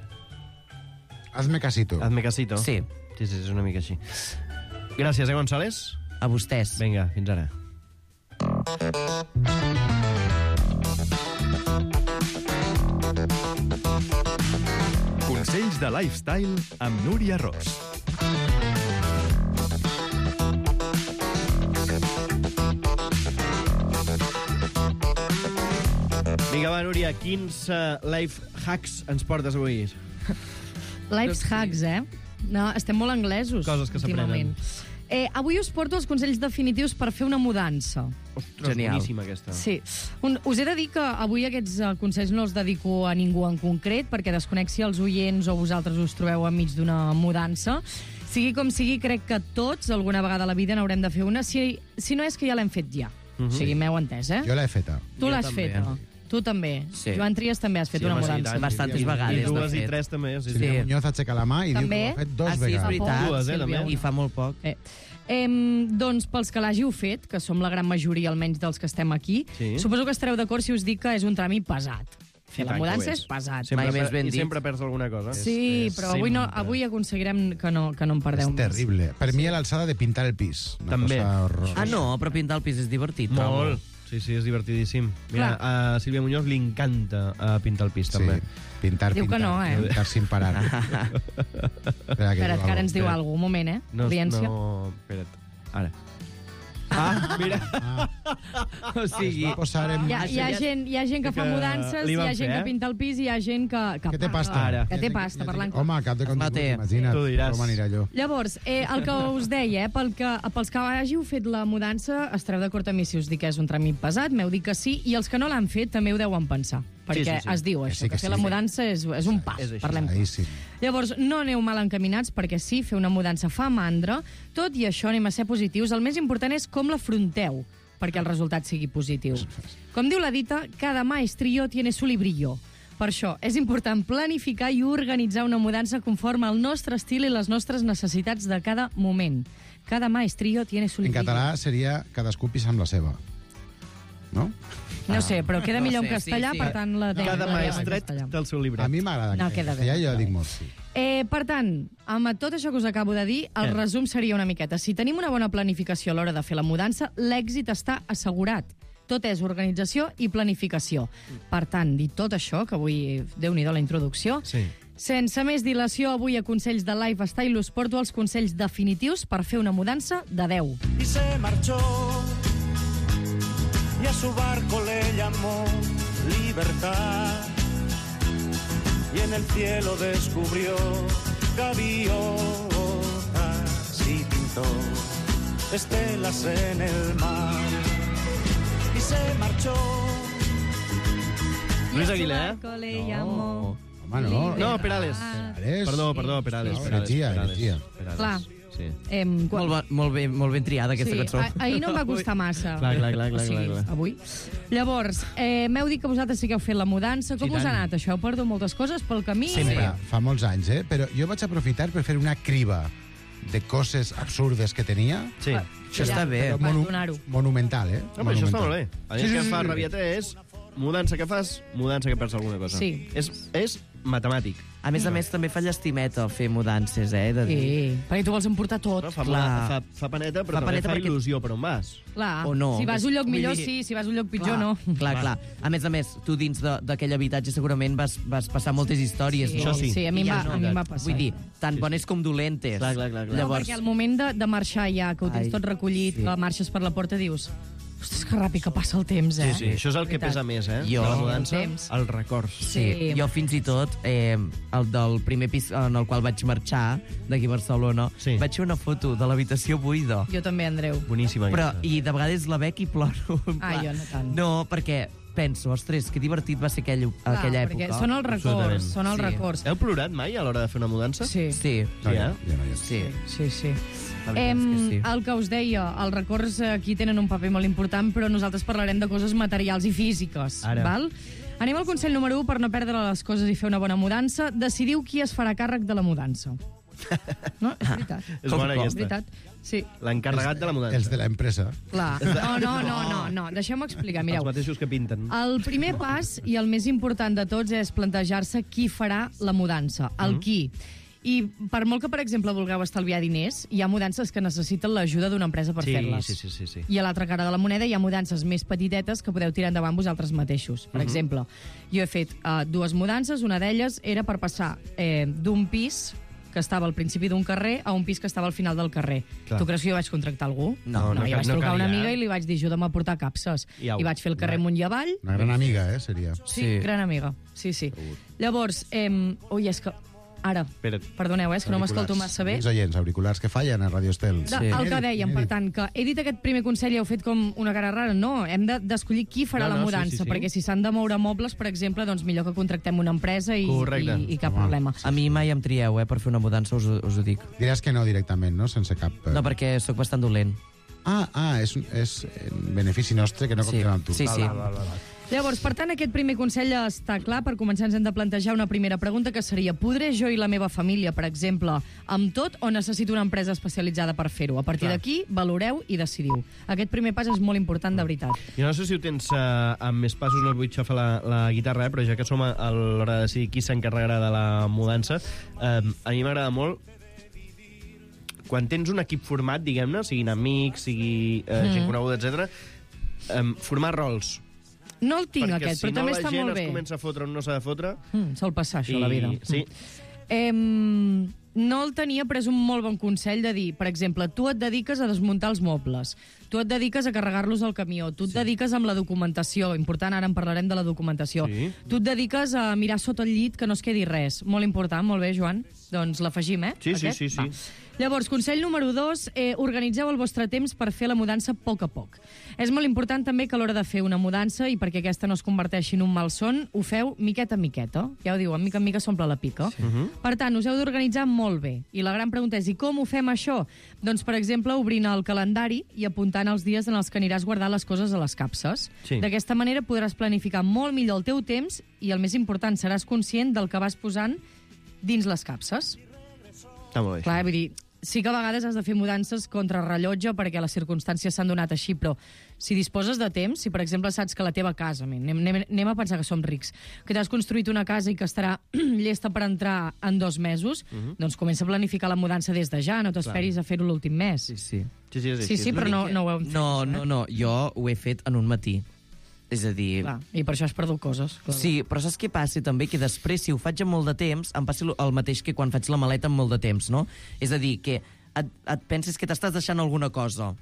Hazme casito. Hazme casito. Sí. Sí, sí, és una mica així. Gràcies, eh, González? A vostès. Vinga, fins ara. Consells de lifestyle amb Núria Ros. Vinga, va, Núria, quins uh, life hacks ens portes avui? Life hacks, eh? No, estem molt anglesos. Coses que s'aprenen. últimament. Eh, avui us porto els consells definitius per fer una mudança. Ostres, Genial. boníssima aquesta. Sí. Un, us he de dir que avui aquests uh, consells no els dedico a ningú en concret, perquè desconec si els oients o vosaltres us trobeu enmig d'una mudança. Sigui com sigui, crec que tots, alguna vegada a la vida, n'haurem de fer una, si, si no és que ja l'hem fet ja. Mhm. O sigui, m'heu entès, eh? Jo l'he feta. Tu Jo l'has també, fet, eh? no? Tu també. Sí. Joan Trias també has fet Sí, una home, sí, mudança. tant. Bastantes I vegades, dues de i fet. tres també. Sí, sí. Sílvia Muñoz aixeca la mà i diu També? que ho ha fet dos Ah, sí, és vegades. veritat. Dues, eh, Sílvia. també. I fa molt poc. Eh. Em, doncs, pels que l'hàgiu fet, que som la gran majoria, almenys dels que estem aquí, Sí. suposo que estareu d'acord si us dic que és un tràmit pesat. Fer I la tant que ho mudança és. és pesat. Sempre Mai més per- ben I dit. sempre perds alguna cosa. Sí, És- però avui, no, sempre. avui aconseguirem que no, que no en perdeu És terrible. Per mi a l'alçada de pintar el pis. Una També. cosa horrorosa. Ah, no, però pintar el pis és divertit. Molt. Sí, sí, és divertidíssim. Mira, a Sílvia Muñoz li encanta uh, pintar el pis, Sí, també. pintar, Diu que pintar. no, eh? Pintar sin parar. Espera, Espera't, que ara ens diu Espera't. alguna cosa. Un moment, eh? No, Audiència. no... Espera't. Ara. Ah, mira. O sigui... Va posar en... Hi ha, hi, ha gent, hi ha gent que fa Que mudances, li hi van ha gent fer, que eh? pinta el pis i hi ha gent que, que Què té paga. pasta? Ara. Que té pasta, parlant clar. Home, cap de contingut, Mate. imagina't. Tu diràs. Com anirà allò. Llavors, eh, el que us deia, eh, pel que, pels que hàgiu fet la mudança, estareu d'acord amb mi si us dic que és un tràmit pesat, m'heu dit que sí, i els que no l'han fet també ho deuen pensar, perquè sí, sí. es diu Que això, sí, que, que fer sí. la mudança és, és un pas, És així. parlem clar. Claríssim. Llavors, no aneu mal encaminats, perquè sí, fer una mudança fa mandra, tot i això anem a ser positius, el més important és com l'afronteu, perquè el resultat sigui positiu. Com diu la dita, cada maestrillo tiene su librillo. Per això, és important planificar i organitzar una mudança conforme al nostre estil i les nostres necessitats de cada moment. Cada maestrillo tiene su En librillo. català seria cadascú pisa amb la seva. No? No sé, però queda No millor sé, en castellà, sí, sí. per tant la Cada la diem en maestret castellà. té el seu llibret. A mi m'agrada. No, que- queda bé. Ja jo dic molt, sí. Eh, per tant, amb tot això que us acabo de dir, el Eh. resum seria una miqueta. Si tenim una bona planificació a l'hora de fer la mudança, l'èxit està assegurat. Tot és organització i planificació. Per tant, dit tot això, que avui, Déu-n'hi-do la introducció, Sí. sense més dilació, avui a Consells de Lifestyle us porto els consells definitius per fer una mudança de deu. Y se marchó y a su barco le llamó libertad y en el cielo descubrió gaviotas y pintó estelas en el mar y se marchó. Luis Aguilé, eh? No. Home, no. No, Perales. Perales. Perdó, perdó, Perales. No, Perales, heretgia, Perales, heretgia. Perales. Clar. Sí. Eh, Molt, bo- molt, ben, molt ben triada, aquesta sí, cançó. a- ahir no em va costar massa. Clar, clar, clar, clar, O sigui, clar, clar. avui. Llavors, eh, m'heu dit que vosaltres sí que heu fet la mudança. Com Sí, us ha tant. anat això? Heu perdut moltes coses pel camí? Sempre. Fa molts anys, eh? Però jo vaig aprofitar per fer una criba de coses absurdes que tenia. Sí. Això està bé. Però Per monu donar-ho. monumental, eh? No, però això està Monumental. molt bé. A mi el que em fa rabieta és mudança que fas, mudança que perds alguna cosa. Sí. És, és matemàtic. A més a més, també fa llestimeta fer mudances, eh? De dir. Sí, perquè tu vols emportar tot. No, fa, Clar. ma, fa, fa paneta, però Fa fa paneta també fa perquè- il·lusió per on vas. Clar, O no. si vas a un lloc Vull millor, dir- sí, si vas a un lloc pitjor, Clar, no. Clar, clar. A més a més, tu dins de- d'aquell habitatge segurament vas, vas passar moltes històries, Sí, no? Això sí. sí, a mi, I em ja va, no. a mi em va passar. Vull dir, tant bones com dolentes. Clar, clar, clar, clar. No, Llavors, perquè al moment de, de marxar ja, que ho tens Ai, tot recollit, sí. que marxes per la porta, dius... Ostres, que ràpid que passa el temps, eh? Sí, sí, això és el que Veritat. pesa més, eh? Jo- De la mudança, El temps. els records. sí. Sí. Jo fins i tot, eh, el del primer pis en el qual vaig marxar, d'aquí a Barcelona, Sí. vaig fer una foto de l'habitació buida. Jo també, Andreu. Boníssima. Però, aquesta. i de vegades la veig i ploro. en Ah, plan, jo no tant. No, perquè penso, ostres, que divertit va ser aquell, Clar, aquella perquè època. són els records, Absolutament. són els Sí. records. Heu plorat mai a l'hora de fer una mudança? Sí. Sí, No, Sí, ja, eh? ja no, ja. sí. Sí, sí. La veritat és que sí. El que us deia, els records aquí tenen un paper molt important, però nosaltres parlarem de coses materials i físiques. Ara. Val? Anem al consell número u per no perdre les coses i fer una bona mudança. Decidiu qui es farà càrrec de la mudança. No? És veritat. És bona És aquesta. veritat. Sí, L'encarregat de la mudança. Els de l'empresa. clar. No, no, no, no, no. Deixeu-me explicar. Mireu, Els mateixos que pinten. el primer pas i el més important de tots és plantejar-se qui farà la mudança, el Mm. qui. I per molt que, per exemple, vulgueu estalviar diners, hi ha mudances que necessiten l'ajuda d'una empresa per Sí, fer-les. sí, sí, sí, sí. I a l'altra cara de la moneda hi ha mudances més petitetes que podeu tirar endavant vosaltres mateixos. Per Mhm. exemple, jo he fet uh, dues mudances, una d'elles era per passar eh, d'un pis que estava al principi d'un carrer a un pis que estava al final del carrer. Clar. Tu creus que jo vaig contractar algú? No, no, no jo ca- vaig no trucar a una calia, amiga eh? i li vaig dir ajuda'm a portar capses. I au. I vaig fer el carrer amunt i avall. Una gran amiga, eh, seria. Sí, Sí. gran amiga. Sí, sí. Llavors, eh, ui, és que... Ara, Espera't. perdoneu, eh, és que no m'escolto massa bé. Amics oients, auriculars que fallen a Radio Estel. De, el que dèiem, per tant, que he dit aquest primer consell i heu fet com una cara rara. No, hem de- d'escollir qui farà No, la no, sí, mudança, sí, sí. perquè si s'han de moure mobles, per exemple, doncs millor que contractem una empresa i, Correcte. i, i cap Home. problema. A mi mai em trieu, eh, per fer una mudança, us, ho- us ho dic. Diràs que no directament, no? Sense cap... eh, No, perquè sóc bastant dolent. Ah, ah, és, és en benefici nostre que no Sí. compten amb tu. Sí, sí. Val, val, val, val. Llavors, per tant, aquest primer consell està clar. Per començar, ens hem de plantejar una primera pregunta, que seria: podré jo i la meva família, per exemple, amb tot, o necessito una empresa especialitzada per fer-ho? A partir d'aquí, valoreu i decidiu. Aquest primer pas és molt important, de veritat. Jo no sé si ho tens uh, amb més passos, no et vull xafar la, la guitarra, eh, però ja que som a, a l'hora de decidir qui s'encarregarà de la mudança, uh, a mi m'agrada molt quan tens un equip format, diguem-ne, siguin amics, sigui uh, mm. gent coneguda, etcètera, um, formar rols. No el tinc, perquè aquest, si però no també està molt bé. Perquè si no la gent es comença a fotre on no s'ha de fotre... Mm, sol passar, això, I... a la vida. Sí. Eh, no el tenia, però és un molt bon consell de dir, per exemple, tu et dediques a desmuntar els mobles, tu et dediques a carregar-los al camió, tu et sí. dediques amb la documentació, important, ara en parlarem de la documentació, sí. tu et dediques a mirar sota el llit que no es quedi res. Molt important, molt bé, Joan. Doncs l'afegim, eh? Sí, aquest? sí, sí, sí. Llavors, consell número dos, eh, organitzeu el vostre temps per fer la mudança a poc a poc. És molt important també que a l'hora de fer una mudança, i perquè aquesta no es converteixi en un malson, ho feu miqueta a miqueta. Ja ho diuen, mica en mica s'omple la pica. Sí. Uh-huh. Per tant, us heu d'organitzar molt bé. I la gran pregunta és, i com ho fem això? Doncs, per exemple, obrint el calendari i apuntant els dies en els que aniràs guardant les coses a les capses. Sí. D'aquesta manera podràs planificar molt millor el teu temps i, el més important, seràs conscient del que vas posant dins les capses. Està molt bé. Clar, vull dir, sí que a vegades has de fer mudances contra rellotge perquè les circumstàncies s'han donat així, però si disposes de temps, si per exemple saps que la teva casa, anem, anem, anem a pensar que som rics, que t'has construït una casa i que estarà llesta per entrar en dos mesos, uh-huh. doncs comença a planificar la mudança des de ja, no t'esperis a fer-ho l'últim mes. Sí, sí. Sí, sí, sí, sí, però no, no ho hem fet. No, no, no, jo ho he fet en un matí. És a dir... Clar, i per això has perdut coses. Clar. Sí, però saps què passa també? Que després, si ho faig amb molt de temps, em passa el mateix que quan faig la maleta amb molt de temps, no? És a dir, que et, et penses que t'estàs deixant alguna cosa.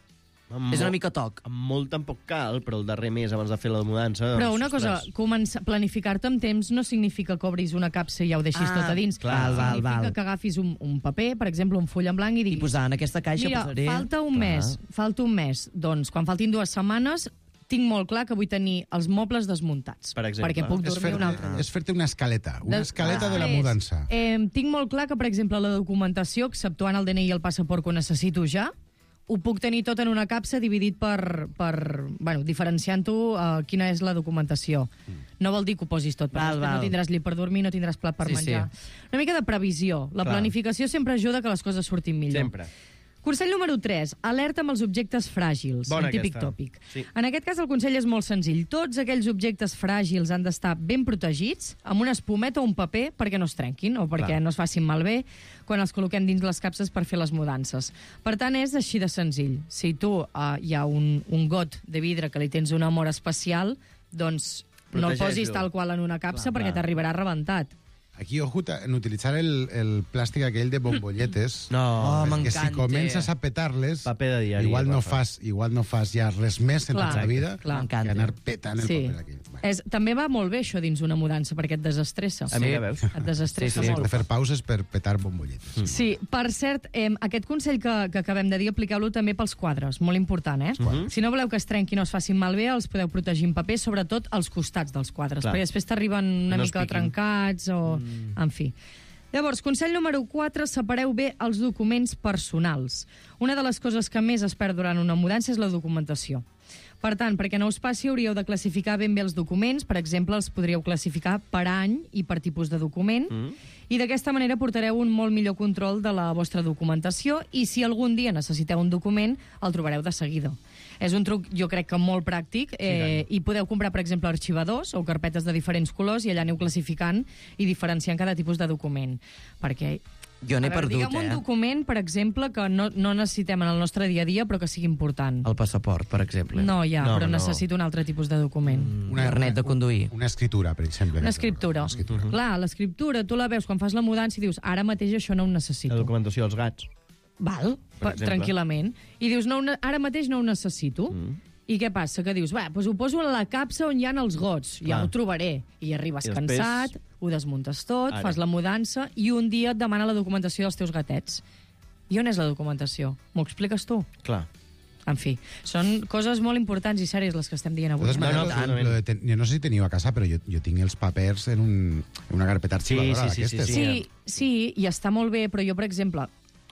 Amb és una molt, mica toc. Amb molt tampoc cal, però el darrer mes abans de fer la mudança... Però doncs, una cosa, començar, planificar-te amb temps no significa que obris una capsa i ja ho deixis ah, tot a dins. Clar, val, significa val. que agafis un, un paper, per exemple, un full en blanc, i diguis... I posar en aquesta caixa mira, posaré... falta un clar. mes, falta un mes. Doncs, quan faltin dues setmanes, tinc molt clar que vull tenir els mobles desmuntats. Per exemple. Perquè puc dormir un altre dia. És fer-te una escaleta, una De... escaleta ah, de la és, mudança. Eh, tinc molt clar que, per exemple, la documentació, exceptuant el D N I i el passaport que ho necessito ja, ho puc tenir tot en una capsa dividit per, per bueno, diferenciant-ho uh, quina és la documentació. Mm. No vol dir que ho posis tot, perquè val, val. no tindràs llit per dormir, no tindràs plat per sí, menjar. Sí. Una mica de previsió. La clar. planificació sempre ajuda que les coses surtin millor. Sempre. Consell número tres, alerta amb els objectes fràgils. Bona un típic aquesta. tòpic. Sí. En aquest cas el consell és molt senzill. Tots aquells objectes fràgils han d'estar ben protegits amb una espumeta o un paper perquè no es trenquin o perquè Clar. no es facin malbé quan els col·loquem dins les capses per fer les mudances. Per tant, és així de senzill. Si tu uh, hi ha un, un got de vidre que li tens un amor especial, doncs no el posis tal qual en una capsa Clar, perquè t'arribarà rebentat. Aquí, ojo, en utilitzar el, el plàstic aquell de bombolletes. No, oh, perquè si comences a petar-les, paper de diari, igual no, Rafa. fas, igual no fas ja res més en Clar, tota la vida clar. que anar petant el Sí. paper aquell. Bueno. És, també va molt bé això dins una mudança perquè et desestressa. A mi ja veus. Et desestressa Sí, sí, molt. has de fer pauses per petar bombolletes. Mm. Sí, per cert, eh, aquest consell que, que acabem de dir, apliqueu-lo també pels quadres, molt important, eh? Mhm. Si no voleu que es trenquin o es facin malbé, els podeu protegir en paper, sobretot als costats dels quadres, Clar. perquè després t'arriben una No es mica piquin. trencats o... Mm. En fi. Llavors, consell número quatre, separeu bé els documents personals. Una de les coses que més es perd durant una mudança és la documentació. Per tant, perquè no us passi, hauríeu de classificar ben bé els documents. Per exemple, els podríeu classificar per any i per tipus de document. Mm. I d'aquesta manera portareu un molt millor control de la vostra documentació i si algun dia necessiteu un document, el trobareu de seguida. És un truc, jo crec que molt pràctic, eh, sí, i podeu comprar, per exemple, arxivadors o carpetes de diferents colors i allà aneu classificant i diferenciant cada tipus de document. Perquè... Jo n'he perdut, diguem eh? un document, per exemple, que no, no necessitem en el nostre dia a dia, però que sigui important. El passaport, per exemple. No, ja, No, però no. necessito un altre tipus de document. Mm, una, carnet de conduir. Una escritura, per exemple. Una escriptura. Una escriptura. Mm-hmm. Clar, l'escriptura, tu la veus quan fas la mudança i dius, ara mateix això no ho necessito. La documentació dels gats. Val, Per exemple. tranquil·lament. I dius, no, ara mateix no ho necessito. Mm. I què passa? Que dius, va, doncs ho poso a la capsa on hi ha els gots, Clar. ja ho trobaré. I arribes I després... cansat, ho desmuntes tot, Ara. fas la mudança i un dia et demana la documentació dels teus gatets. I on és la documentació? M'ho expliques tu? Clar. En fi, són coses molt importants i sèries les que estem dient De avui. totes maneres, no, lo- lo de ten- jo no sé si teniu a casa, però jo, jo tinc els papers en, un, en una carpeta arxivadora Sí, sí, sí, d'aquestes. Sí, sí, i està molt bé, però jo, per exemple,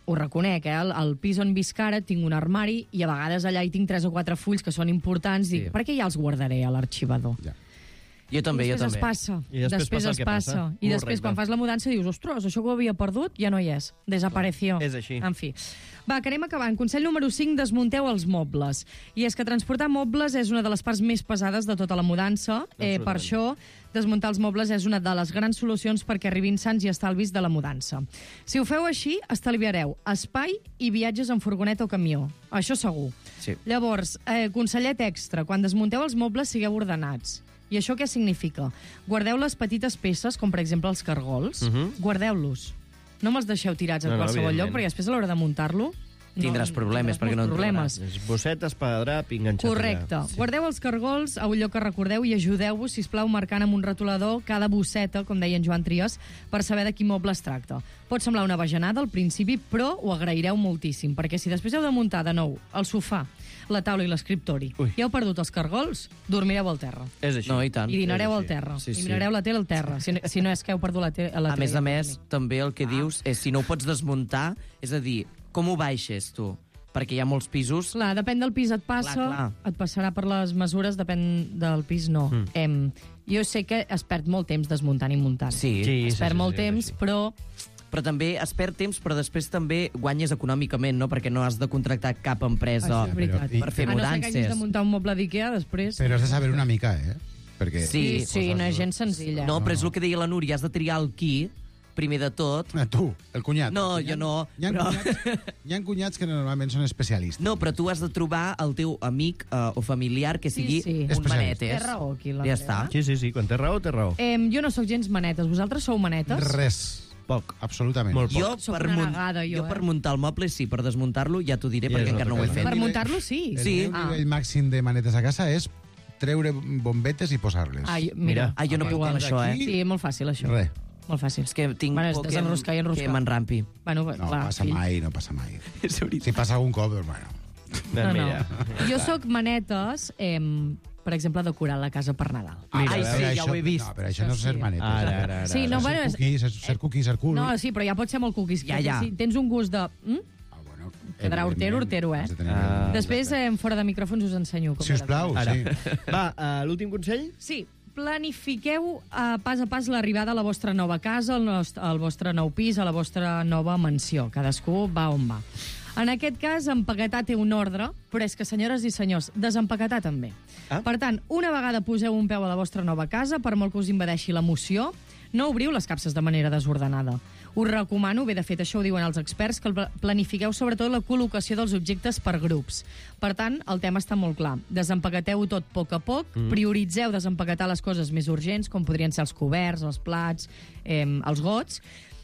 ho reconec, eh? El, el pis on visc ara tinc un armari i a vegades allà hi tinc tres o quatre fulls que són importants. Sí. Dic, per què ja els guardaré a l'arxivador? Ja. Jo també, I jo després també. es passa. I després després passa el es que passa. passa. I després, Correcte. quan fas la mudança, dius, ostres, això que ho havia perdut ja no hi és. Desapareció. És així. En fi. Va, que anem acabant. Consell número cinc, desmunteu els mobles. I és que transportar mobles és una de les parts més pesades de tota la mudança. Eh, per això, desmuntar els mobles és una de les grans solucions perquè arribin sants i estalvis de la mudança. Si ho feu així, estalviareu espai i viatges en furgoneta o camió. Això segur. Sí. Llavors, eh, consellet extra, quan desmunteu els mobles, sigueu ordenats. I això què significa? Guardeu les petites peces, com per exemple els cargols, uh -huh. guardeu-los. No me'ls deixeu tirats a No, no, qualsevol lloc, evidentment. perquè després a l'hora de muntar-lo... Tindràs problemes, perquè no en problemes. És bosset, espadrap i enganxat. Correcte. allà. Sí. Guardeu els cargols a un lloc que recordeu i ajudeu-vos, sisplau, marcant amb un rotulador cada bosseta, com deia en Joan Trias, per saber de quin moble es tracta. Pot semblar una bajanada al principi, però ho agraireu moltíssim, perquè si després heu de muntar de nou el sofà, la taula i l'escriptori, i heu perdut els cargols, dormireu al terra. És així. No, i tant. I dinareu És al així. terra. Sí, I sí. mirareu la tele al terra, si no, si no és que heu perdut la, te la A tele. més a més, també el que Ah. dius és si no ho pots desmuntar, és a dir, com ho baixes tu? Perquè hi ha molts pisos... Clar, depèn del pis et passa, Clar, clar. et passarà per les mesures, depèn del pis, no. Mm. Em, jo sé que es perd molt temps desmuntant i muntant. Sí. Sí, es sí, perd sí, molt sí, temps, sí. però... Però també es perd temps, però després també guanyes econòmicament, no? Perquè no has de contractar cap empresa Això és veritat. per fer A no ser que hagis mudances. de muntar un moble d'Ikea, després... Però has de saber una mica, eh? Perquè... Sí, sí, no és gens senzilla. No, però és el que deia la Núria, has de triar el qui, primer de tot. Ah, tu, el cunyat. No, Hi ha- jo no. Hi ha, però... cunyats, hi ha cunyats que normalment són especialistes. No, però tu has de trobar el teu amic eh, o familiar que sigui sí. un Especialista. manetes. Té raó aquí, la Ja Andrea. està. Sí, sí, sí. Quan té raó, té raó. Em, jo no sóc gens manetes. Vosaltres sou manetes? Res. Poc. Absolutament. Molt poc. Jo, Sóc per, una mun- negada, jo, jo eh? per muntar el moble sí, per desmuntar-lo ja t'ho diré Ja perquè és encara no ho he altra fet. cosa. Per muntar-lo, sí. El Sí. meu nivell màxim de manetes a casa és treure bombetes i posar-les. Ai, mira. Ah, jo no puc Igual. amb això, eh? Sí, molt fàcil, això. Res. Molt fàcil. És que tinc Bueno, és por que, desenroscar i enroscar. que m'enrampi. Bueno, No clar, passa fill. mai, no passa mai. És veritat. Si passa algun cop, doncs, bueno. No, no. Mira. Jo sóc manetes, eh, per exemple, decorar la casa per Nadal. Mira, Ai, a sí, veure, ja ho he vist. No, però això no és ser manetes. Ara, ara, ara. Sí, no, bueno, ser és- cookie, ser, ser cookie, ser cool. No, sí, però ja pot ser molt cookies. Ja, perquè ja. Si tens un gust de... Mm? Ah, bueno, Quedarà hortero, hortero, eh? has de tenir- Ah. Després, eh, fora de micròfons, us ensenyo com Si us plau, Ara. sí. Va, uh, l'últim consell? Sí, planifiqueu uh, pas a pas l'arribada a la vostra nova casa, al, nost al vostre nou pis, a la vostra nova mansió. Cadascú va on va. En aquest cas, empaquetar té un ordre, però és que, senyores i senyors, desempaquetar també. Ah. Per tant, una vegada poseu un peu a la vostra nova casa, per molt que us invadeixi l'emoció, no obriu les capses de manera desordenada. Us recomano, bé, de fet, això ho diuen els experts, que el pla- planifiqueu sobretot la col·locació dels objectes per grups. Per tant, el tema està molt clar. Desempaqueteu tot a poc a poc, mm. prioritzeu desempaquetar les coses més urgents, com podrien ser els coberts, els plats, eh, els gots,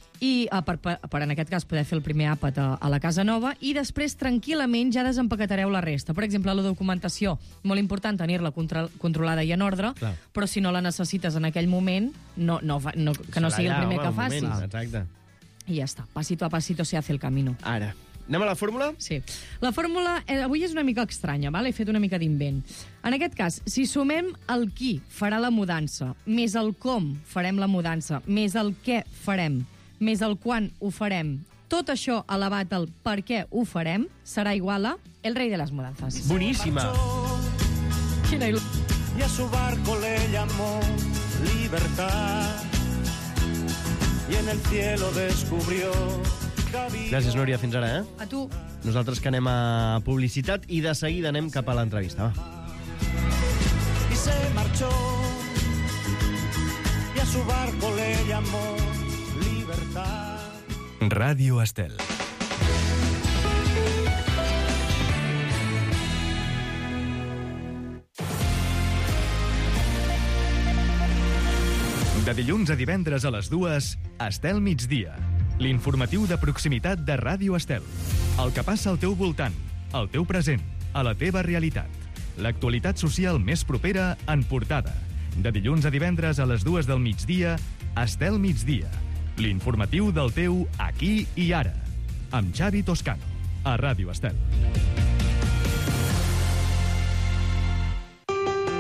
i eh, per, per, per, en aquest cas, poder fer el primer àpat a, a la casa nova, i després, tranquil·lament, ja desempaquetareu la resta. Per exemple, la documentació, molt important tenir-la contra, controlada i en ordre, Clar. però si no la necessites en aquell moment, no, no, fa- no, que no sigui el Serà primer allà, que home, un facis. moment, Exacte. I ja està. Pasito a pasito se hace el camino. Ara. Anem a la fórmula? Sí. La fórmula eh, avui és una mica estranya, val? He fet una mica d'invent. En aquest cas, si sumem el qui farà la mudança, més el com farem la mudança, més el què farem, més el quan ho farem, tot això elevat al per què ho farem, serà igual a el rei de les mudances. Boníssima. Quina il... Y a su barco le llamó Libertad. Y en el cielo descubrió que había... Gràcies, Núria, fins ara, eh? A tu. Nosaltres que anem a publicitat i de seguida anem cap a l'entrevista, va. Y se marchó. Y a su barco le llamó Libertad. Ràdio Estel. De dilluns a divendres a les dues, Estel migdia. L'informatiu de proximitat de Ràdio Estel. El que passa al teu voltant, al teu present, a la teva realitat. L'actualitat social més propera en portada. De dilluns a divendres a les dues del migdia, Estel migdia. L'informatiu del teu aquí i ara. Amb Xavi Toscano, a Ràdio Estel.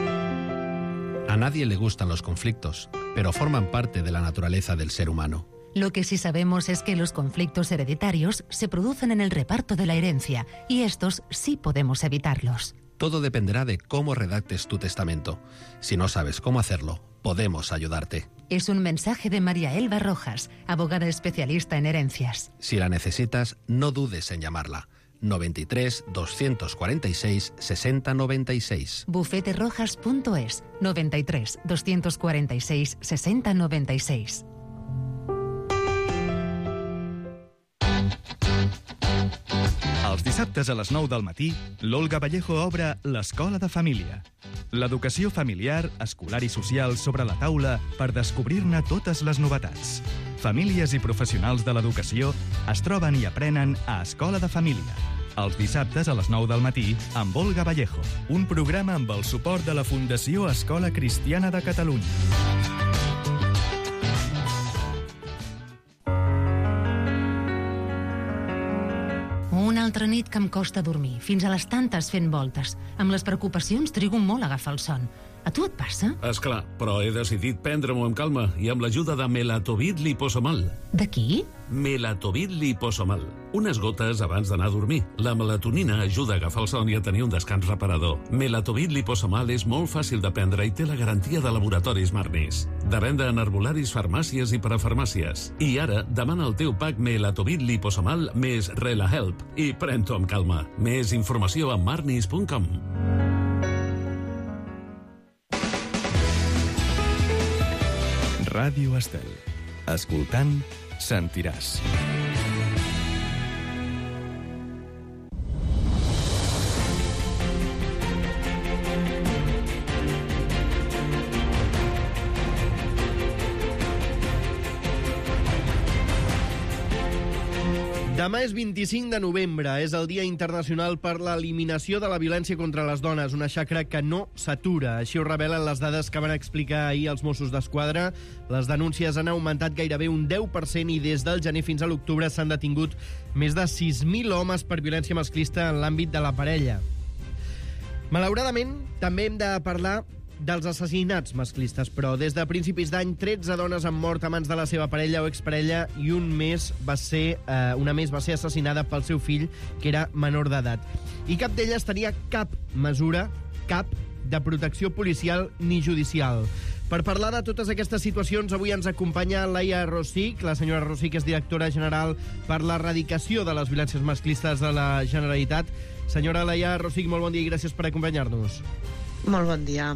A nadie le gustan los conflictos, pero forman parte de la naturaleza del ser humano. Lo que sí sabemos es que los conflictos hereditarios se producen en el reparto de la herencia y estos sí podemos evitarlos. Todo dependerá de cómo redactes tu testamento. Si no sabes cómo hacerlo, podemos ayudarte. Es un mensaje de María Elba Rojas, abogada especialista en herencias. Si la necesitas, no dudes en llamarla. noventa y tres, doscientos cuarenta y seis, sesenta noventa y seis. bufete rojas punto es, noventa y tres, doscientos cuarenta y seis, sesenta noventa y seis. Els dissabtes a les nou del matí, l'Olga Vallejo obre l'Escola de Família. L'educació familiar, escolar i social sobre la taula per descobrir-ne totes les novetats. Famílies i professionals de l'educació es troben i aprenen a Escola de Família. Els dissabtes a les nou del matí amb Olga Vallejo, un programa amb el suport de la Fundació Escola Cristiana de Catalunya. Una altra nit que em costa dormir, fins a les tantes fent voltes. Amb les preocupacions trigo molt a agafar el son. A tu et passa? És clar, però he decidit prendre-m'ho amb calma i amb l'ajuda de Melatovit liposomal. De qui? Melatovit liposomal. Unes gotes abans d'anar a dormir. La melatonina ajuda a agafar el son i a tenir un descans reparador. Melatovit liposomal és molt fàcil de prendre i té la garantia de laboratoris Marnis. De venda en herbolaris, farmàcies i parafarmàcies. I ara demana el teu pack Melatovit liposomal més RelaHelp i pren-t'ho amb calma. Més informació a marnis punt com. Ràdio Estel. Escoltant, sentiràs. Demà és vint-i-cinc de novembre, és el Dia Internacional per l'Eliminació de la Violència contra les Dones, una xacra que no s'atura. Així ho revelen les dades que van explicar ahir els Mossos d'Esquadra. Les denúncies han augmentat gairebé un deu per cent i des del gener fins a l'octubre s'han detingut més de sis mil homes per violència masclista en l'àmbit de la parella. Malauradament, també hem de parlar dels assassinats masclistes, però des de principis d'any, tretze dones han mort a mans de la seva parella o exparella i un més va ser, eh, una més va ser assassinada pel seu fill, que era menor d'edat. I cap d'elles tenia cap mesura, cap, de protecció policial ni judicial. Per parlar de totes aquestes situacions, avui ens acompanya Laia Rosic. La senyora Rosic és directora general per l'erradicació de les violències masclistes de la Generalitat. Senyora Laia Rosic, molt bon dia i gràcies per acompanyar-nos. Molt bon dia.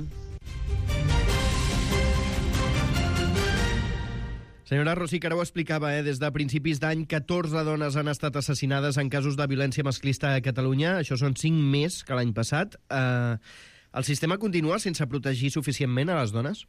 Senyora Rosic, ara ho explicava, eh? Des de principis d'any, catorze dones han estat assassinades en casos de violència masclista a Catalunya. Això són cinc més que l'any passat. Eh, el sistema continua sense protegir suficientment a les dones?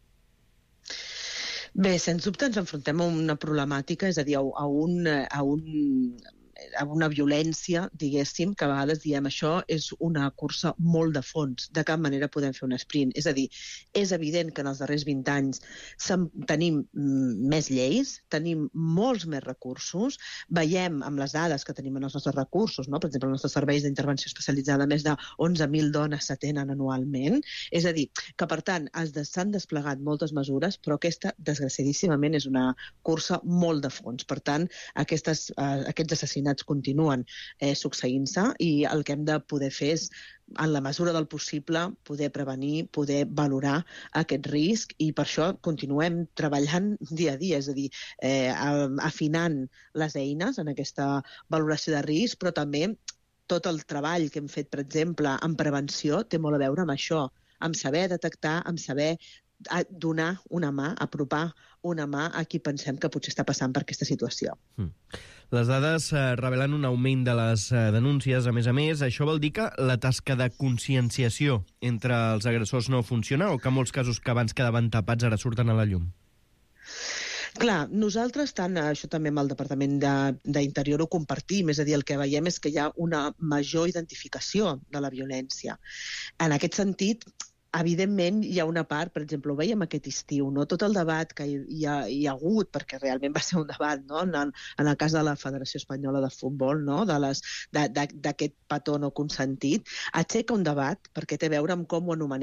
Bé, sens dubte ens enfrontem a una problemàtica, és a dir, a un... A un a una violència, diguéssim, que a vegades diem això és una cursa molt de fons. De cap manera podem fer un sprint. És a dir, és evident que en els darrers vint anys tenim més lleis, tenim molts més recursos, veiem amb les dades que tenim en els nostres recursos, no? Per exemple, els nostres serveis d'intervenció especialitzada, més de onze mil dones s'atenen anualment. És a dir, que per tant s'han desplegat moltes mesures, però aquesta, desgraciadíssimament, és una cursa molt de fons. Per tant, aquestes, eh, aquests assassinats continuen eh, succeint-se i el que hem de poder fer és, en la mesura del possible, poder prevenir, poder valorar aquest risc i per això continuem treballant dia a dia, és a dir, eh, afinant les eines en aquesta valoració de risc, però també tot el treball que hem fet, per exemple, en prevenció té molt a veure amb això, amb saber detectar, amb saber donar una mà, apropar una mà a qui pensem que potser està passant per aquesta situació. Mm. Les dades eh, revelen un augment de les eh, denúncies, a més a més. Això vol dir que la tasca de conscienciació entre els agressors no funciona o que molts casos que abans quedaven tapats ara surten a la llum? Clar, nosaltres, tant això també amb el Departament d'Interior ho compartim, és a dir, el que veiem és que hi ha una major identificació de la violència. En aquest sentit, evidentment, hi ha una part, per exemple, ho veiem aquest estiu, no? Tot el debat que hi ha, hi ha hagut, perquè realment va ser un debat, no? en, en el cas de la Federació Espanyola de Futbol, no? de les, de, de, d'aquest petó no consentit, aixeca un debat perquè té a veure amb com ho anomenem,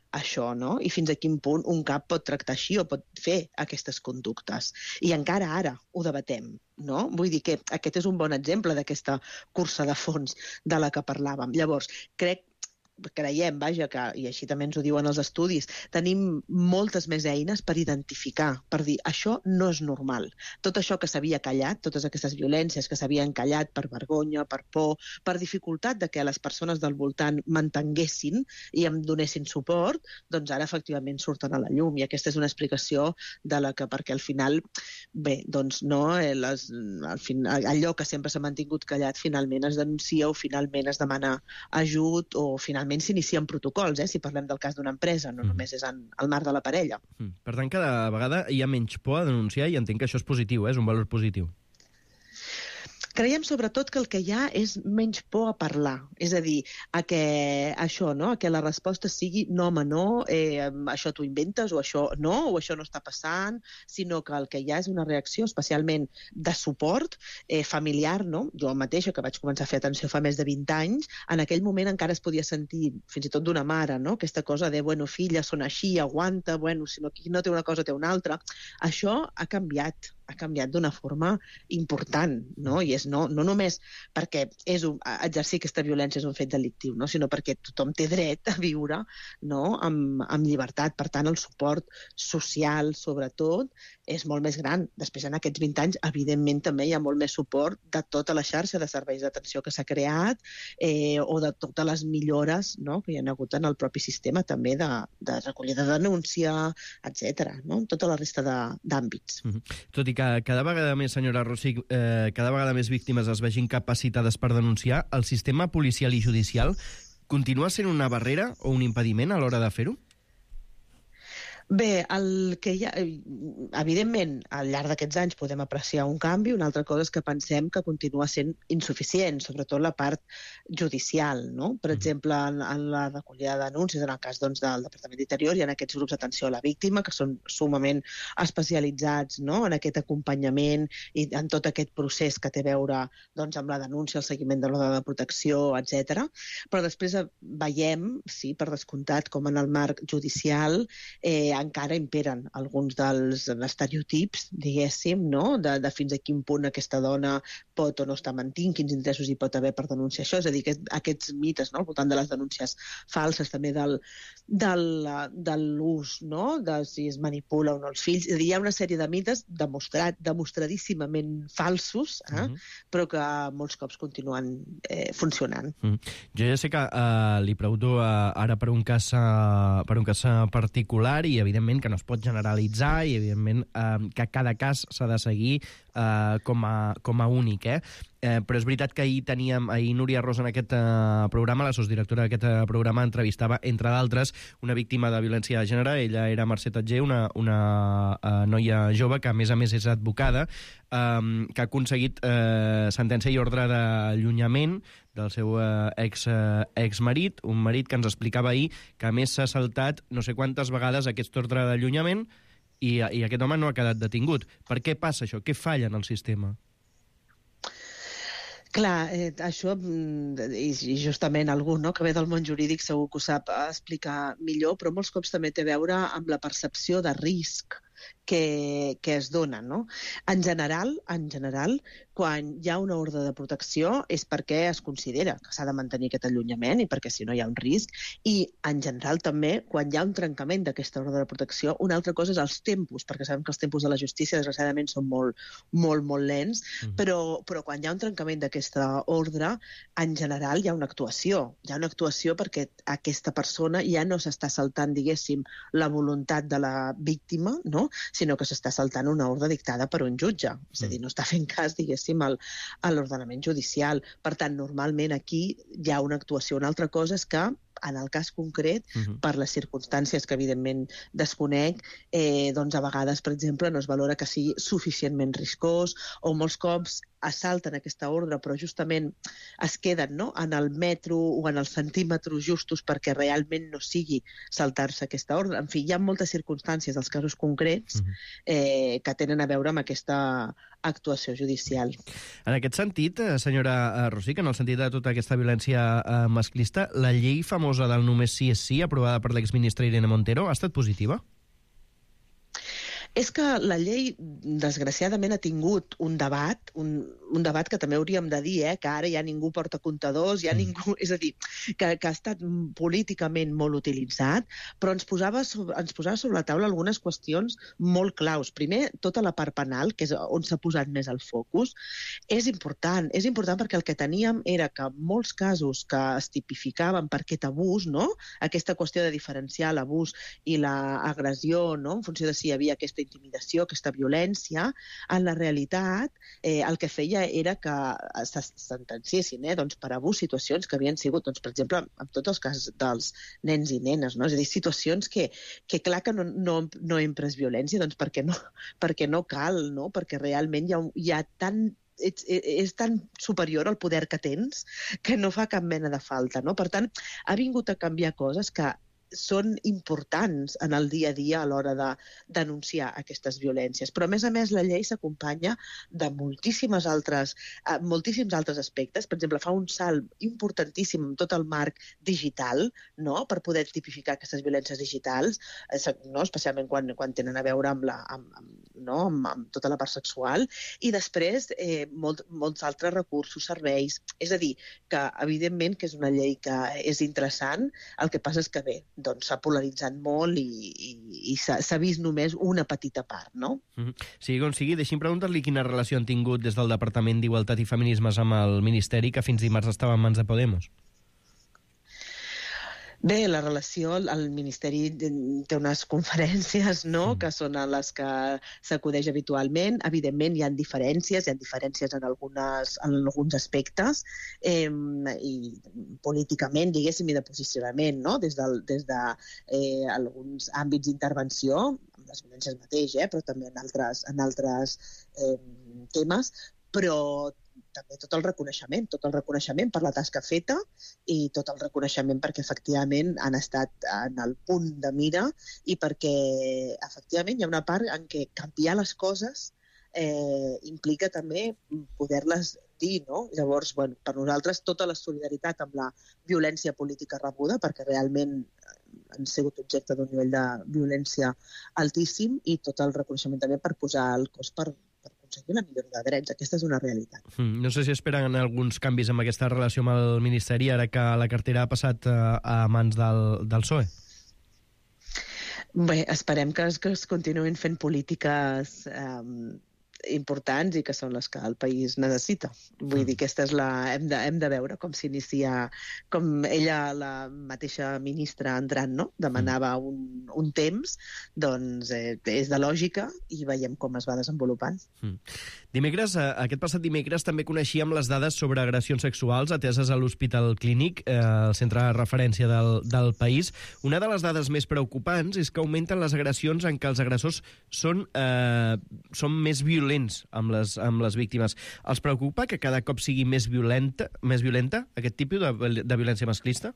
això, no? I fins a quin punt un cap pot tractar així o pot fer aquestes conductes. I encara ara ho debatem, no? Vull dir que aquest és un bon exemple d'aquesta cursa de fons de la que parlàvem. Llavors, crec creiem, vaja, que, i així també ens ho diuen els estudis, tenim moltes més eines per identificar, per dir, això no és normal. Tot això que s'havia callat, totes aquestes violències que s'havien callat per vergonya, per por, per dificultat de que les persones del voltant mantenguessin i em donessin suport, doncs ara efectivament surten a la llum. I aquesta és una explicació de la que, perquè al final, bé, doncs no, les, al final, allò que sempre s'ha mantingut callat finalment es denuncia o finalment es demana ajut o finalment s'inicien protocols, eh, si parlem del cas d'una empresa, no mm. només és en el marc de la parella. Mm. Per tant, cada vegada hi ha menys por a denunciar i entenc que això és positiu, eh? És un valor positiu. Creiem sobretot que el que hi ha és menys por a parlar, és a dir, a que això, no? A que la resposta sigui no, home, no, eh, això t'ho inventes o això no, o això no està passant, sinó que el que hi ha és una reacció especialment de suport eh, familiar, no? Jo mateixa, que vaig començar a fer atenció fa més de vint anys, en aquell moment encara es podia sentir, fins i tot d'una mare, no? Aquesta cosa de, bueno, filla, són així, aguanta, bueno, si no, qui no té una cosa té una altra. Això ha canviat. ha canviat d'una forma important, no? I és no, no només perquè és un, exercir aquesta violència és un fet delictiu, no? Sinó perquè tothom té dret a viure, no? amb, amb llibertat. Per tant, el suport social, sobretot, és molt més gran. Després, en aquests vint anys, evidentment, també hi ha molt més suport de tota la xarxa de serveis d'atenció que s'ha creat eh, o de totes les millores, no? Que hi ha hagut en el propi sistema, també, de, de recollida de denúncia, etcètera, no? Tota la resta d'àmbits. Mm-hmm. Tot i que cada vegada més, senyora Rosich, eh, cada vegada més víctimes es vegin capacitades per denunciar, el sistema policial i judicial continua sent una barrera o un impediment a l'hora de fer-ho? Bé, el que hi ha, evidentment, al llarg d'aquests anys podem apreciar un canvi. Una altra cosa és que pensem que continua sent insuficient, sobretot la part judicial, no? Per exemple, en, en la recollida de denúncies, en el cas doncs, del Departament d'Interior, hi ha aquests grups d'atenció a la víctima que són sumament especialitzats, no? En aquest acompanyament i en tot aquest procés que té a veure doncs, amb la denúncia, el seguiment de l'ordre de protecció, etcètera. Però després veiem, sí, per descomptat, com en el marc judicial eh, encara imperen alguns dels estereotips, diguéssim, no? de, de fins a quin punt aquesta dona pot o no estar mentint, quins interessos hi pot haver per denunciar això. És a dir, que aquests mites, no? Al voltant de les denúncies falses, també del, del, de l'ús, no? De si es manipula o no els fills. És a dir, hi ha una sèrie de mites demostrat, demostradíssimament falsos, eh? Uh-huh. Però que molts cops continuen eh, funcionant. Uh-huh. Jo ja sé que uh, li pregunto uh, ara per un cas, uh, per un cas particular i evidentment que no es pot generalitzar i evidentment eh, que cada cas s'ha de seguir eh, com, a, com a únic, eh? Eh, però és veritat que ahir teníem, ahir Núria Rosa en aquest eh, programa, la sosdirectora d'aquest eh, programa, entrevistava, entre d'altres, una víctima de violència de gènere. Ella era Mercè Tatger, una, una eh, noia jove que a més a més és advocada, eh, que ha aconseguit eh, sentència i ordre d'allunyament del seu eh, ex, eh, exmarit, un marit que ens explicava ahir que a més s'ha saltat no sé quantes vegades aquest ordre d'allunyament i, i aquest home no ha quedat detingut. Per què passa això? Què falla en el sistema? Clar, eh, això, i, i justament algú, no?, que ve del món jurídic segur que ho sap explicar millor, però molts cops també té a veure amb la percepció de risc que, que es dona, no? En general, en general, quan hi ha una ordre de protecció és perquè es considera que s'ha de mantenir aquest allunyament i perquè si no hi ha un risc, i en general també quan hi ha un trencament d'aquesta ordre de protecció, una altra cosa és els tempos, perquè sabem que els tempos de la justícia desgraciadament són molt, molt, molt lents, mm. però, però quan hi ha un trencament d'aquesta ordre, en general hi ha una actuació, hi ha una actuació perquè aquesta persona ja no s'està saltant, diguéssim, la voluntat de la víctima, no?, sinó que s'està saltant una ordre dictada per un jutge. És a dir, no està fent cas, diguéssim, al, a l'ordenament judicial. Per tant, normalment aquí hi ha una actuació. Una altra cosa és que en el cas concret, uh-huh. per les circumstàncies que evidentment desconec, eh, doncs a vegades, per exemple, no es valora que sigui suficientment riscós o molts cops es salten aquesta ordre, però justament es queden, no?, en el metro o en els centímetres justos perquè realment no sigui saltar-se aquesta ordre. En fi, hi ha moltes circumstàncies dels casos concrets uh-huh. eh, que tenen a veure amb aquesta, actuació judicial. En aquest sentit, senyora Rosic, en el sentit de tota aquesta violència masclista, la llei famosa del només sí és sí, aprovada per l'exministra Irene Montero, ha estat positiva? És que la llei, desgraciadament, ha tingut un debat, un, un debat que també hauríem de dir, eh, que ara ja ningú porta comptadors, ja ningú... És a dir, que, que ha estat políticament molt utilitzat, però ens posava, sobre, ens posava sobre la taula algunes qüestions molt claus. Primer, tota la part penal, que és on s'ha posat més el focus, és important. És important perquè el que teníem era que molts casos que es tipificaven per aquest abús, no? Aquesta qüestió de diferenciar l'abús i l'agressió, no? En funció de si hi havia aquesta intimidació, aquesta violència, en la realitat eh, el que feia era que se sentenciessin eh, doncs, per abús situacions que havien sigut, doncs, per exemple, en tots els casos dels nens i nenes, no? És a dir, situacions que, que clar que no, no, no empres violència, doncs perquè no, perquè no cal, no? Perquè realment hi ha, hi ha tant Ets, és tan superior al poder que tens que no fa cap mena de falta, no? Per tant, ha vingut a canviar coses que són importants en el dia a dia a l'hora de denunciar aquestes violències. Però, a més a més, la llei s'acompanya de moltíssimes altres, eh, moltíssims altres aspectes. Per exemple, fa un salt importantíssim en tot el marc digital, no?, per poder tipificar aquestes violències digitals, eh, no?, especialment quan, quan tenen a veure amb, la, amb, amb, no?, amb, amb tota la part sexual. I després, eh, molt, molts altres recursos, serveis. És a dir, que evidentment que és una llei que és interessant, el que passa és que bé, doncs s'ha polaritzat molt i, i, i s'ha vist només una petita part, no? Mm-hmm. Sigui com sigui, deixi'm preguntar-li quina relació han tingut des del Departament d'Igualtat i Feminismes amb el Ministeri, que fins dimarts estava en mans de Podemos. Bé, la relació, el Ministeri té unes conferències, no?, que són a les que s'acudeix habitualment. Evidentment, hi ha diferències, hi ha diferències en, algunes, en alguns aspectes, eh, i políticament, diguéssim, i de posicionament, no?, des de, des de eh, alguns àmbits d'intervenció, amb les violències mateix, eh, però també en altres, en altres eh, temes, però també tot el reconeixement, tot el reconeixement per la tasca feta i tot el reconeixement perquè efectivament han estat en el punt de mira i perquè efectivament hi ha una part en què canviar les coses eh, implica també poder-les dir, no? Llavors, bueno, per nosaltres tota la solidaritat amb la violència política rebuda, perquè realment han sigut objecte d'un nivell de violència altíssim, i tot el reconeixement també per posar el cos per aconseguir una millora de drets. Aquesta és una realitat. Mm, no sé si esperen alguns canvis amb aquesta relació amb el Ministeri ara que la cartera ha passat a, a mans del, del P S O E. Bé, esperem que es, que es continuïn fent polítiques eh, importants i que són les que el país necessita. Vull dir que aquesta és la... Hem de, hem de veure com s'inicia, com ella, la mateixa ministra entrant, no?, demanava un, un temps, doncs eh, és de lògica i veiem com es va desenvolupant. Mm. Dimecres, aquest passat dimecres, també coneixíem les dades sobre agressions sexuals ateses a l'Hospital Clínic, eh, el centre de referència del, del país. Una de les dades més preocupants és que augmenten les agressions en què els agressors són, eh, són més violents amb les, amb les víctimes. Els preocupa que cada cop sigui més violenta, més violenta aquest tipus de, de violència masclista?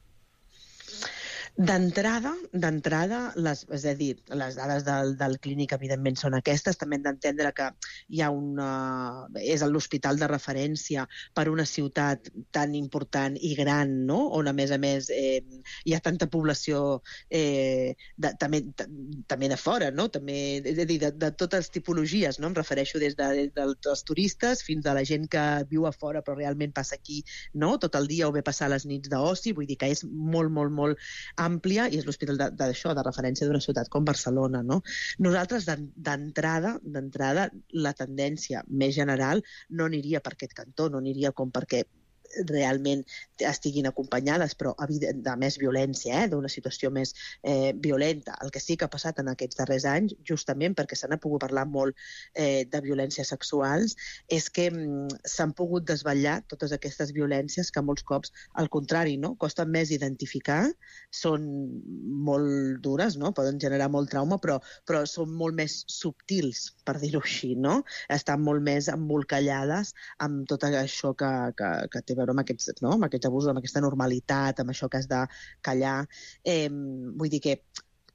D'entrada, d'entrada, les, és a dir, les dades del, del clínic evidentment són aquestes. També hem d'entendre que hi ha una, és l'hospital de referència per una ciutat tan important i gran, no?, on a més a més eh, hi ha tanta població eh, de, també, també de fora, no?, també, és a dir, de, de totes tipologies, no?, em refereixo des, de, des dels turistes fins a la gent que viu a fora però realment passa aquí, no?, tot el dia o bé passar les nits d'oci. Vull dir que és molt, molt, molt àmplia i és l'hospital d'això, de, de referència d'una ciutat com Barcelona, no? Nosaltres, d'entrada, d'entrada, la tendència més general no aniria per aquest cantó, no aniria com perquè realment estiguin acompanyades, però de més violència, eh, d'una situació més eh, violenta. El que sí que ha passat en aquests darrers anys, justament perquè se n'ha pogut parlar molt eh, de violències sexuals, és que mm, s'han pogut desvetllar totes aquestes violències que molts cops, al contrari, no?, costen més identificar, són molt dures, no?, poden generar molt trauma, però, però són molt més subtils, per dir-ho així, no?, estan molt més embolcallades amb tot això que, que, que té a veure amb aquests, no?, amb aquests abusos, amb aquesta normalitat, amb això que has de callar. Eh, vull dir que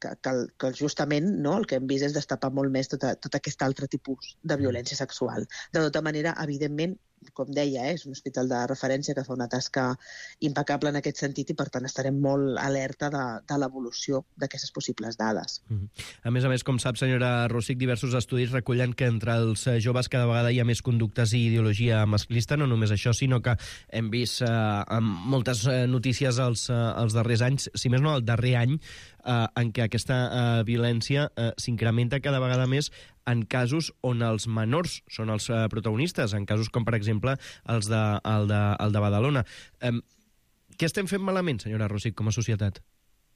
que, que, que justament no, el que hem vist és destapar molt més tot, tot aquest altre tipus de violència sexual. De tota manera, evidentment, com deia, eh, és un hospital de referència que fa una tasca impecable en aquest sentit i, per tant, estarem molt alerta de, de l'evolució d'aquestes possibles dades. Mm-hmm. A més a més, com sap, senyora Rosic, diversos estudis recullen que entre els joves cada vegada hi ha més conductes i ideologia masclista, no només això, sinó que hem vist eh, moltes notícies els, eh, els darrers anys, si més no el darrer any, eh, en què aquesta eh, violència eh, s'incrementa cada vegada més en casos on els menors són els eh, protagonistes, en casos com, per exemple, els de, el de, el de Badalona. Eh, què estem fent malament, senyora Rosic, com a societat?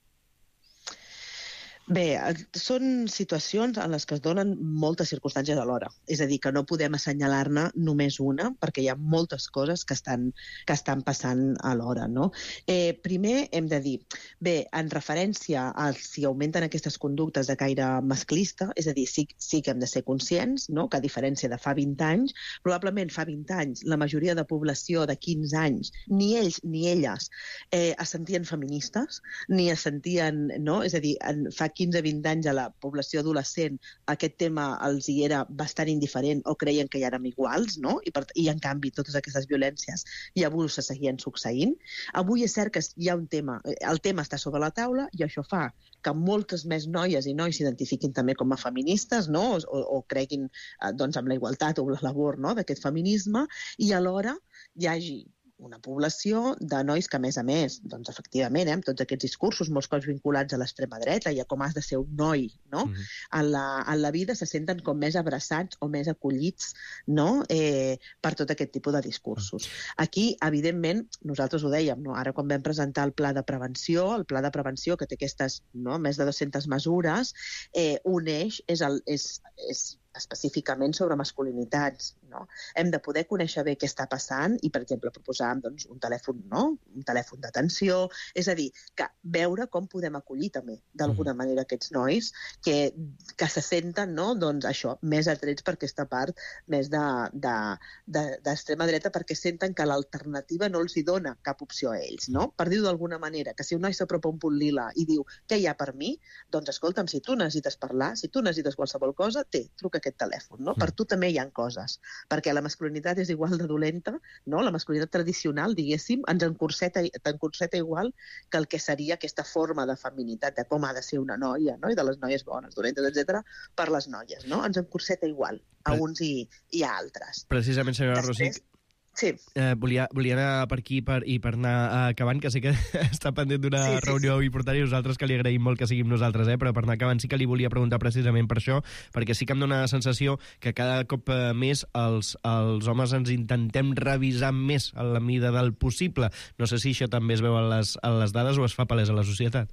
Bé, són situacions en les que es donen moltes circumstàncies alhora. És a dir, que no podem assenyalar-ne només una, perquè hi ha moltes coses que estan, que estan passant alhora, no? Eh, primer hem de dir, bé, en referència a si augmenten aquestes conductes de caire masclista, és a dir, sí, sí que hem de ser conscients, no?, que a diferència de fa vint anys, probablement fa vint anys la majoria de població de quinze anys, ni ells ni elles eh, es sentien feministes, ni es sentien, no?, és a dir, en, fa quinze a vint anys a la població adolescent aquest tema els hi era bastant indiferent o creien que ja érem iguals, no? I, per, i en canvi totes aquestes violències i abusos se seguien succeint. Avui és cert que hi ha un tema, el tema està sobre la taula i això fa que moltes més noies i nois s'identifiquin també com a feministes, no? o, o creguin doncs, amb la igualtat o la labor, no?, d'aquest feminisme, i alhora hi hagi una població de nois que, a més a més, doncs, efectivament, eh, amb tots aquests discursos, molts cops vinculats a l'extrema dreta i a com has de ser un noi, no? Mm-hmm. en, la, en la vida se senten com més abraçats o més acollits, no?, eh, per tot aquest tipus de discursos. Aquí, evidentment, nosaltres ho dèiem, no?, ara quan vam presentar el pla de prevenció, el pla de prevenció que té aquestes, no?, més de dues-centes mesures, eh, un eix és, el, és, és específicament sobre masculinitats, no? Hem de poder conèixer bé què està passant i, per exemple, proposar doncs, un telèfon, no?, un telèfon d'atenció, és a dir, que veure com podem acollir també, d'alguna mm. manera, aquests nois que, que se senten, no?, doncs això, més atrets per aquesta part més d'extrema de, de, dreta, perquè senten que l'alternativa no els hi dona cap opció a ells, no? Per dir-ho d'alguna manera, que si un noi s'apropa un punt lila i diu què hi ha per mi, doncs escolta'm, si tu necessites parlar, si tu necessites qualsevol cosa, té, truca aquest telèfon, no? Mm. Per tu també hi ha coses, perquè la masculinitat és igual de dolenta, no? La masculinitat tradicional, diguéssim, ens encorseta, encorseta igual que el que seria aquesta forma de feminitat, de com ha de ser una noia, no?, i de les noies bones, dolentes, etcètera, per les noies, no? Ens encorseta igual a uns i, i a altres. Precisament, senyora Després, Rosic, sí. Eh, volia, volia anar per aquí per, i per anar acabant, que sé que està pendent d'una sí, sí, reunió sí. important i nosaltres que li agraïm molt que siguin nosaltres, eh? Però per anar acabant sí que li volia preguntar precisament per això, perquè sí que em dóna la sensació que cada cop més els, els homes ens intentem revisar més a la mida del possible. No sé si això també es veu a les, a les dades o es fa palès a la societat.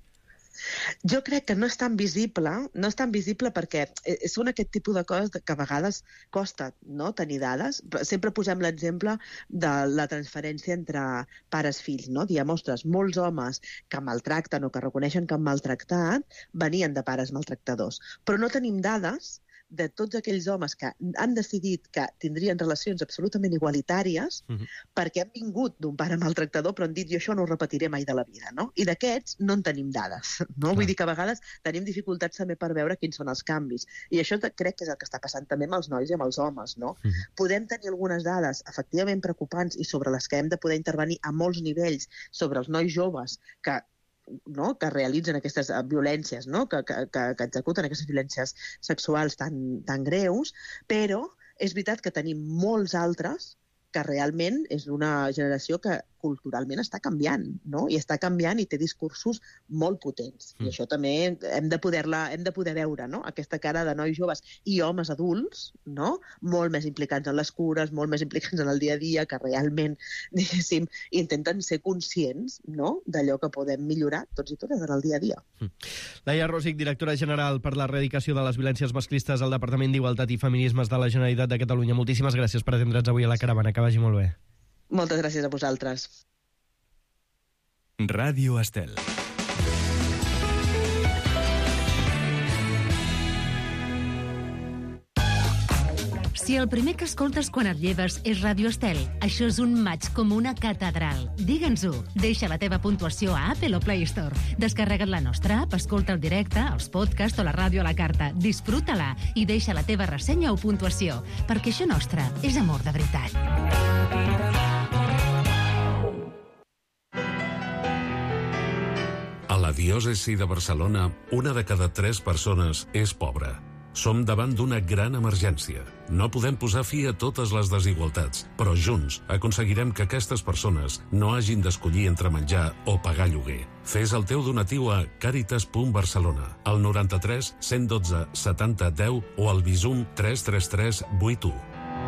Jo crec que no és tan visible, no és tan visible perquè són aquest tipus de coses que a vegades costa, no?, tenir dades. Sempre posem l'exemple de la transferència entre pares-fills, no? Diem, ostres, molts homes que maltracten o que reconeixen que han maltractat venien de pares maltractadors, però no tenim dades de tots aquells homes que han decidit que tindrien relacions absolutament igualitàries uh-huh. perquè han vingut d'un pare maltractador però han dit jo això no ho repetiré mai de la vida, no? I d'aquests no en tenim dades, no? Uh-huh. Vull dir que a vegades tenim dificultats també per veure quins són els canvis. I això crec que és el que està passant també amb els nois i amb els homes, no? Uh-huh. Podem tenir algunes dades efectivament preocupants i sobre les que hem de poder intervenir a molts nivells sobre els nois joves que no? que realitzen aquestes violències, no? que, que, que executen aquestes violències sexuals tan, tan greus, però és veritat que tenim molts altres que realment és una generació que culturalment està canviant, no? I està canviant i té discursos molt potents. Mm. I això també hem de poder-la, hem de poder veure, no? Aquesta cara de nois joves i homes adults, no? Molt més implicats en les cures, molt més implicats en el dia a dia, que realment, diguéssim, intenten ser conscients, no? D'allò que podem millorar tots i totes en el dia a dia. Mm. Laia Rosic, directora general per l'erradicació de les violències masclistes al Departament d'Igualtat i Feminismes de la Generalitat de Catalunya. Moltíssimes gràcies per atendre'ns avui a la caravana. Que vagi molt bé. Moltes gràcies a vosaltres. Ràdio Estel. Si el primer que escoltes quan et lleves és Ràdio Estel, això és un maig com una catedral. Digue'ns-ho. Deixa la teva puntuació a Apple o Play Store. Descarrega't la nostra app, escolta el directe, els podcasts o la ràdio a la carta. Disfruta-la i deixa la teva ressenya o puntuació, perquè això nostre és amor de veritat. A la diòcesi de Barcelona, una de cada tres persones és pobra. Som davant d'una gran emergència. No podem posar fi a totes les desigualtats, però junts aconseguirem que aquestes persones no hagin d'escollir entre menjar o pagar lloguer. Fes el teu donatiu a caritas punt barcelona, al noranta-tres cent dotze setanta deu o al Bizum tres tres tres vuit u.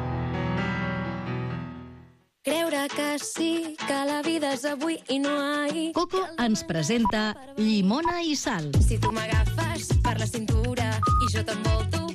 Creure que sí, que la vida és avui i no ahir. Coco ens presenta Llimona i Sal. Si tu m'agafes per la cintura i jo t'envolto